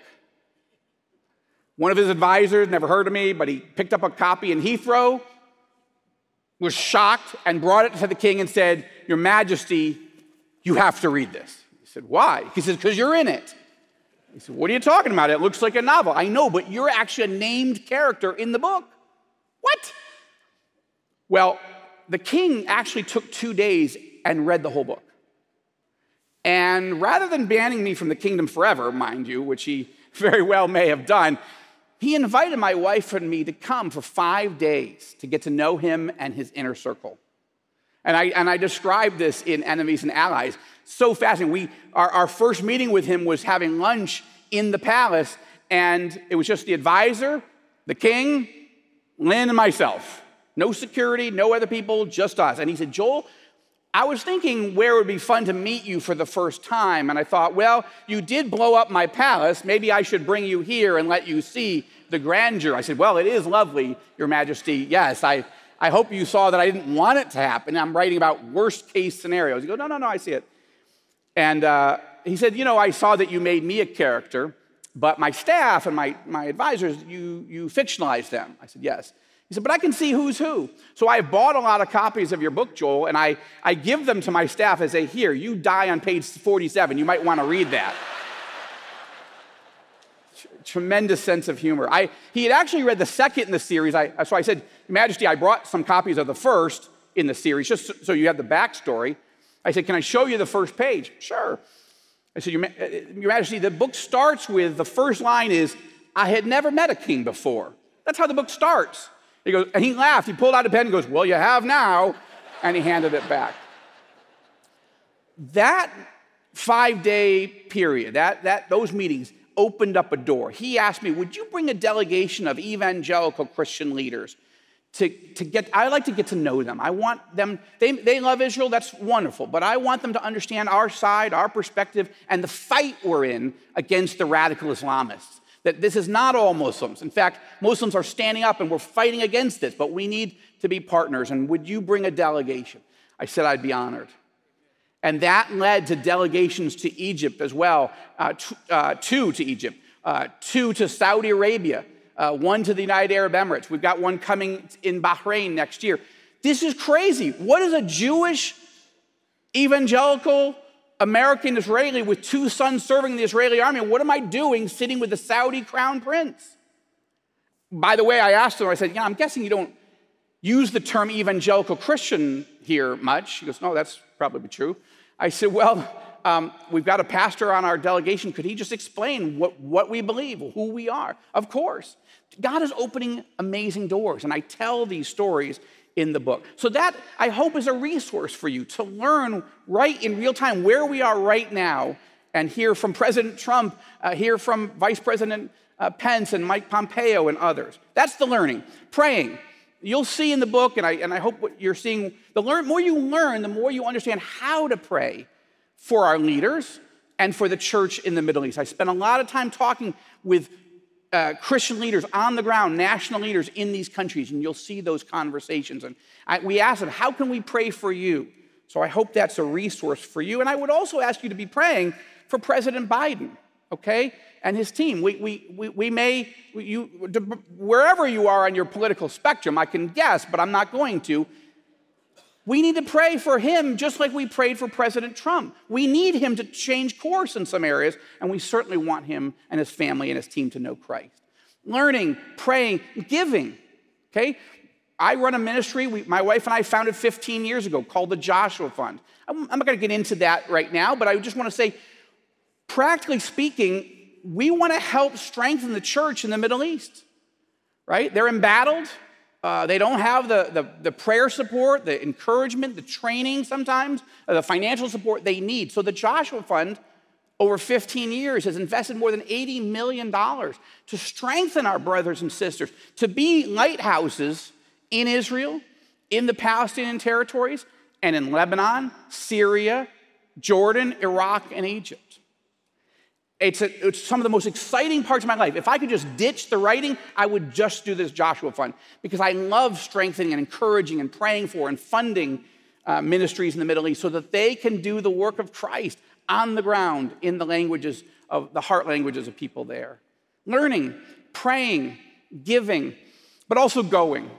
Speaker 6: One of his advisors, never heard of me, but he picked up a copy in Heathrow, was shocked, and brought it to the king and said, "Your Majesty, you have to read this." He said, "Why?" He said, "Because you're in it." He said, "What are you talking about? It looks like a novel." "I know, but you're actually a named character in the book." "What?" Well, the king actually took 2 days and read the whole book. And rather than banning me from the kingdom forever, mind you, which he very well may have done, he invited my wife and me to come for 5 days to get to know him and his inner circle. And I described this in Enemies and Allies. So fascinating. Our first meeting with him was having lunch in the palace, and it was just the advisor, the king, Lynn, and myself. No security, no other people, just us. And he said, "Joel, I was thinking where it would be fun to meet you for the first time. And I thought, well, you did blow up my palace. Maybe I should bring you here and let you see the grandeur." I said, "Well, it is lovely, Your Majesty. Yes, I hope you saw that I didn't want it to happen. I'm writing about worst case scenarios." He goes, No, I see it. And he said, "I saw that you made me a character, but my staff and my advisors, you fictionalized them." I said, "Yes." He said, "But I can see who's who. So I bought a lot of copies of your book, Joel, and I give them to my staff and say, 'Here, you die on page 47. You might want to read that.'" Tremendous sense of humor. He had actually read the second in the series. So I said, "Your Majesty, I brought some copies of the first in the series, just so you have the backstory." I said, "Can I show you the first page?" "Sure." I said, Your Majesty, the book starts with, the first line is, "I had never met a king before." That's how the book starts. He goes, and he laughed. He pulled out a pen and goes, "Well, you have now." And he handed it back. That 5-day period, those meetings opened up a door. He asked me, "Would you bring a delegation of evangelical Christian leaders I like to get to know them. I want them, they love Israel, that's wonderful, but I want them to understand our side, our perspective, and the fight we're in against the radical Islamists. That this is not all Muslims. In fact, Muslims are standing up and we're fighting against this, but we need to be partners. And would you bring a delegation?" I said I'd be honored. And that led to delegations to Egypt as well, two to Egypt, 2 to Saudi Arabia, 1 to the United Arab Emirates. We've got one coming in Bahrain next year. This is crazy. What is a Jewish evangelical American Israeli with 2 sons serving in the Israeli army? What am I doing sitting with the Saudi crown prince? By the way, I asked him, I said, I'm guessing you don't use the term evangelical Christian here much. He goes, no, that's probably true. I said, well, we've got a pastor on our delegation. Could he just explain what we believe, who we are? Of course. God is opening amazing doors, and I tell these stories in the book. So that, I hope, is a resource for you to learn right in real time where we are right now and hear from President Trump, hear from Vice President Pence and Mike Pompeo and others. That's the learning. Praying. You'll see in the book, and I hope what you're seeing, the more you learn, the more you understand how to pray for our leaders and for the church in the Middle East. I spent a lot of time talking with Christian leaders on the ground, national leaders in these countries, and you'll see those conversations. And we asked them, how can we pray for you? So I hope that's a resource for you. And I would also ask you to be praying for President Biden, okay, and his team. Wherever you are on your political spectrum, I can guess, but I'm not going to. We need to pray for him just like we prayed for President Trump. We need him to change course in some areas, and we certainly want him and his family and his team to know Christ. Learning, praying, giving, okay? I run a ministry, my wife and I founded 15 years ago called the Joshua Fund. I'm not going to get into that right now, but I just want to say, practically speaking, we want to help strengthen the church in the Middle East, right? They're embattled. They don't have the prayer support, the encouragement, the training sometimes, the financial support they need. So the Joshua Fund, over 15 years, has invested more than $80 million to strengthen our brothers and sisters, to be lighthouses in Israel, in the Palestinian territories, and in Lebanon, Syria, Jordan, Iraq, and Egypt. It's some of the most exciting parts of my life. If I could just ditch the writing, I would just do this Joshua Fund because I love strengthening and encouraging and praying for and funding ministries in the Middle East so that they can do the work of Christ on the ground in the languages of the heart languages of people there. Learning, praying, giving, but also going.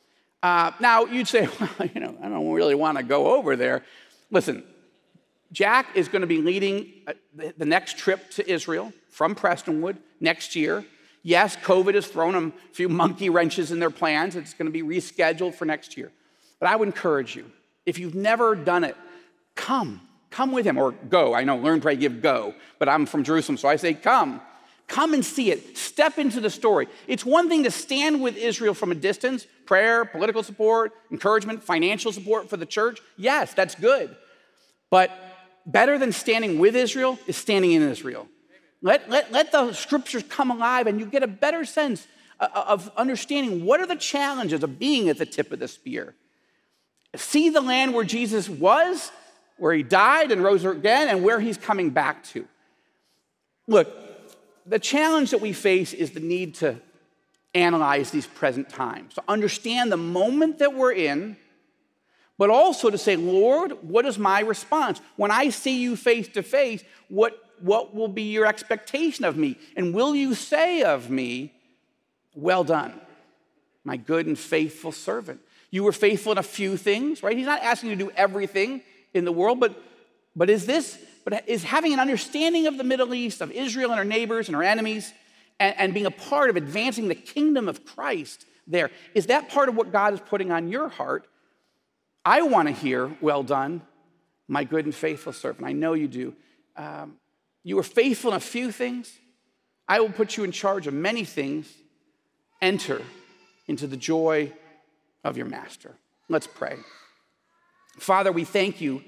Speaker 6: Now, you'd say, well, I don't really want to go over there. Listen, Jack is going to be leading the next trip to Israel from Prestonwood next year. Yes, COVID has thrown them a few monkey wrenches in their plans. It's going to be rescheduled for next year. But I would encourage you, if you've never done it, come with him or go. I know, learn, pray, give, go. But I'm from Jerusalem, so I say come. Come and see it. Step into the story. It's one thing to stand with Israel from a distance, prayer, political support, encouragement, financial support for the church. Yes, that's good. But better than standing with Israel is standing in Israel. Let the scriptures come alive and you get a better sense of understanding what are the challenges of being at the tip of the spear. See the land where Jesus was, where he died and rose again, and where he's coming back to. Look, the challenge that we face is the need to analyze these present times, to understand the moment that we're in, but also to say, Lord, what is my response? When I see you face to face, what will be your expectation of me? And will you say of me, well done, my good and faithful servant? You were faithful in a few things, right? He's not asking you to do everything in the world, but is having an understanding of the Middle East, of Israel and our neighbors and our enemies, and being a part of advancing the kingdom of Christ there. Is that part of what God is putting on your heart? I want to hear, well done, my good and faithful servant. I know you do. You were faithful in a few things. I will put you in charge of many things. Enter into the joy of your master. Let's pray. Father, we thank you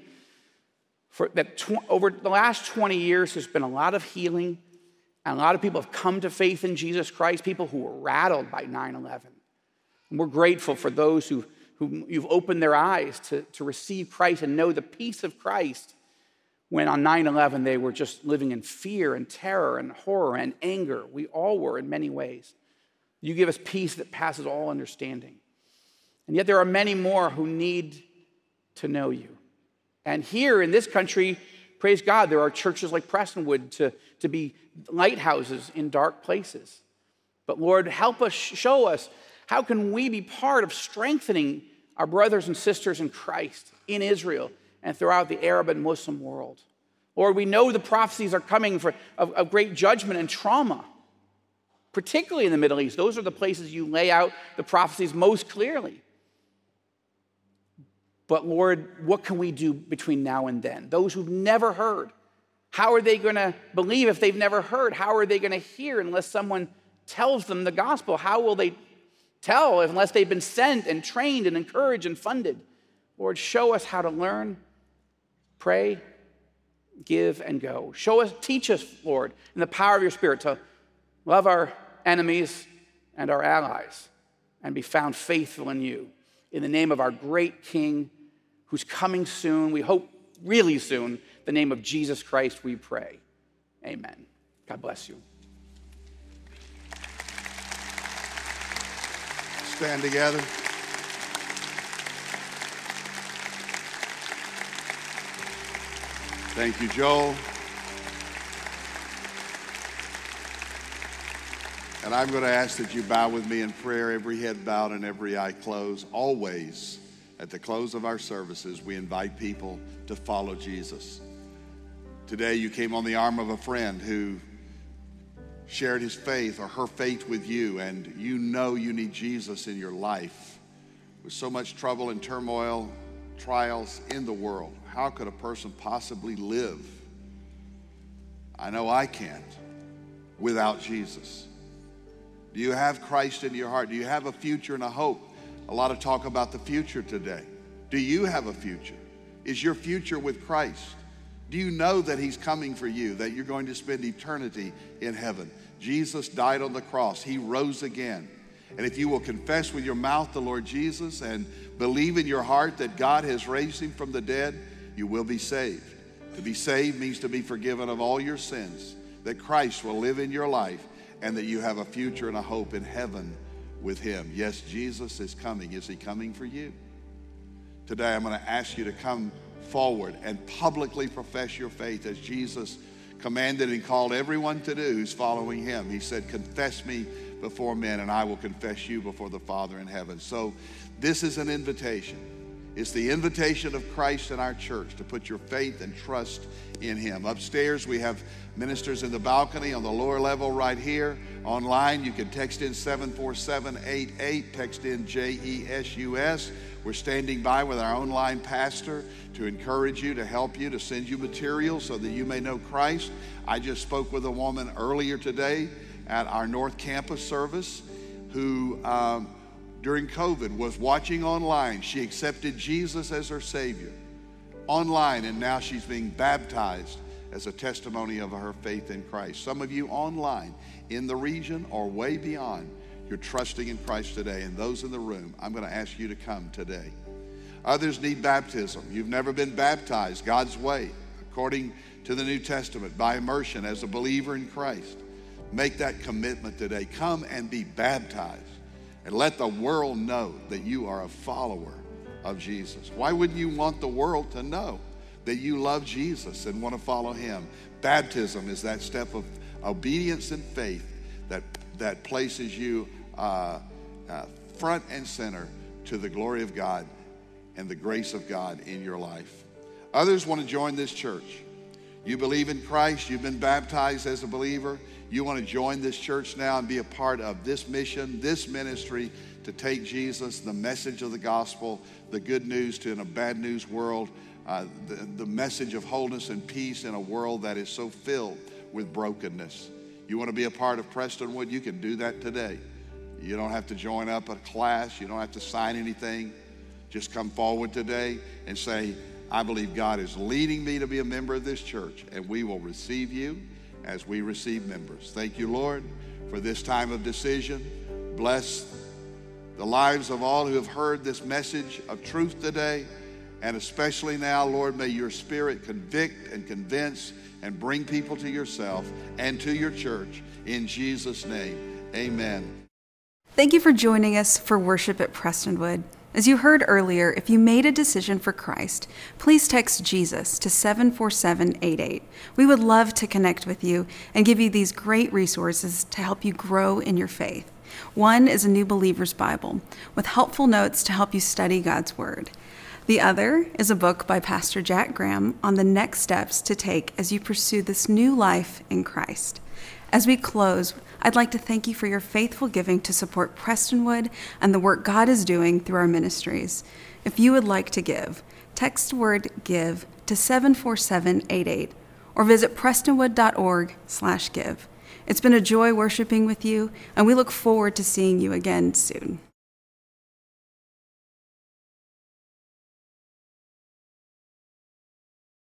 Speaker 6: for that over the last 20 years, there's been a lot of healing, and a lot of people have come to faith in Jesus Christ, people who were rattled by 9/11. And we're grateful for those who you've opened their eyes to receive Christ and know the peace of Christ when on 9/11 they were just living in fear and terror and horror and anger. We all were in many ways. You give us peace that passes all understanding. And yet there are many more who need to know you. And here in this country, praise God, there are churches like Prestonwood to be lighthouses in dark places. But Lord, help us, show us, how can we be part of strengthening our brothers and sisters in Christ in Israel and throughout the Arab and Muslim world? Lord, we know the prophecies are coming of great judgment and trauma. particularly in the Middle East. Those are the places you lay out the prophecies most clearly. But Lord, what can we do between now and then? Those who've never heard, how are they going to believe if they've never heard? How are they going to hear unless someone tells them the gospel? How will they tell unless they've been sent and trained and encouraged and funded? Lord, show us how to learn, pray, give, and go. Teach us, Lord, in the power of your Spirit to love our enemies and our allies and be found faithful in you. In the name of our great King who's coming soon, we hope really soon, the name of Jesus Christ we pray. Amen. God bless you.
Speaker 5: Stand together. Thank you, Joel. And I'm going to ask that you bow with me in prayer, every head bowed and every eye closed. Always, at the close of our services, we invite people to follow Jesus. Today, you came on the arm of a friend who shared his faith or her faith with you, and you know you need Jesus in your life. With so much trouble and turmoil, trials in the world, how could a person possibly live? I know I can't without Jesus. Do you have Christ in your heart? Do you have a future and a hope? A lot of talk about the future today. Do you have a future? Is your future with Christ? Do you know that he's coming for you, that you're going to spend eternity in heaven? Jesus died on the cross. He rose again. And if you will confess with your mouth the Lord Jesus and believe in your heart that God has raised him from the dead, you will be saved. To be saved means to be forgiven of all your sins, that Christ will live in your life, and that you have a future and a hope in heaven with him. Yes, Jesus is coming. Is he coming for you? Today, I'm going to ask you to come forward and publicly profess your faith as Jesus commanded and called everyone to do who's following him. He said, confess me before men, and I will confess you before the Father in heaven. So this is an invitation. It's the invitation of Christ in our church to put your faith and trust in him. Upstairs, we have ministers in the balcony. On the lower level right here. Online, you can text in 74788, text in JESUS. We're standing by with our online pastor to encourage you, to help you, to send you materials so that you may know Christ. I just spoke with a woman earlier today at our North Campus service who during COVID was watching online. She accepted Jesus as her Savior online, and now she's being baptized as a testimony of her faith in Christ. Some of you online in the region or way beyond, you're trusting in Christ today. And those in the room, I'm going to ask you to come today. Others need baptism. You've never been baptized God's way, according to the New Testament, by immersion as a believer in Christ. Make that commitment today. Come and be baptized. And let the world know that you are a follower of Jesus. Why wouldn't you want the world to know that you love Jesus and want to follow him? Baptism is that step of obedience and faith that places you front and center to the glory of God and the grace of God in your life. Others want to join this church. You believe in Christ. You've been baptized as a believer. You want to join this church now and be a part of this mission, this ministry, to take Jesus, the message of the gospel, the good news to in a bad news world, the message of wholeness and peace in a world that is so filled with brokenness. You want to be a part of Prestonwood? You can do that today. You don't have to join up a class. You don't have to sign anything. Just come forward today and say, I believe God is leading me to be a member of this church, and we will receive you as we receive members. Thank you, Lord, for this time of decision. Bless the lives of all who have heard this message of truth today. And especially now, Lord, may your Spirit convict and convince and bring people to yourself and to your church. In Jesus' name, amen.
Speaker 7: Thank you for joining us for worship at Prestonwood. As you heard earlier, if you made a decision for Christ, please text Jesus to 74788. We would love to connect with you and give you these great resources to help you grow in your faith. One is a New Believer's Bible with helpful notes to help you study God's Word. The other is a book by Pastor Jack Graham on the next steps to take as you pursue this new life in Christ. As we close, I'd like to thank you for your faithful giving to support Prestonwood and the work God is doing through our ministries. If you would like to give, text word GIVE to 74788 or visit prestonwood.org/give. It's been a joy worshiping with you, and we look forward to seeing you again soon.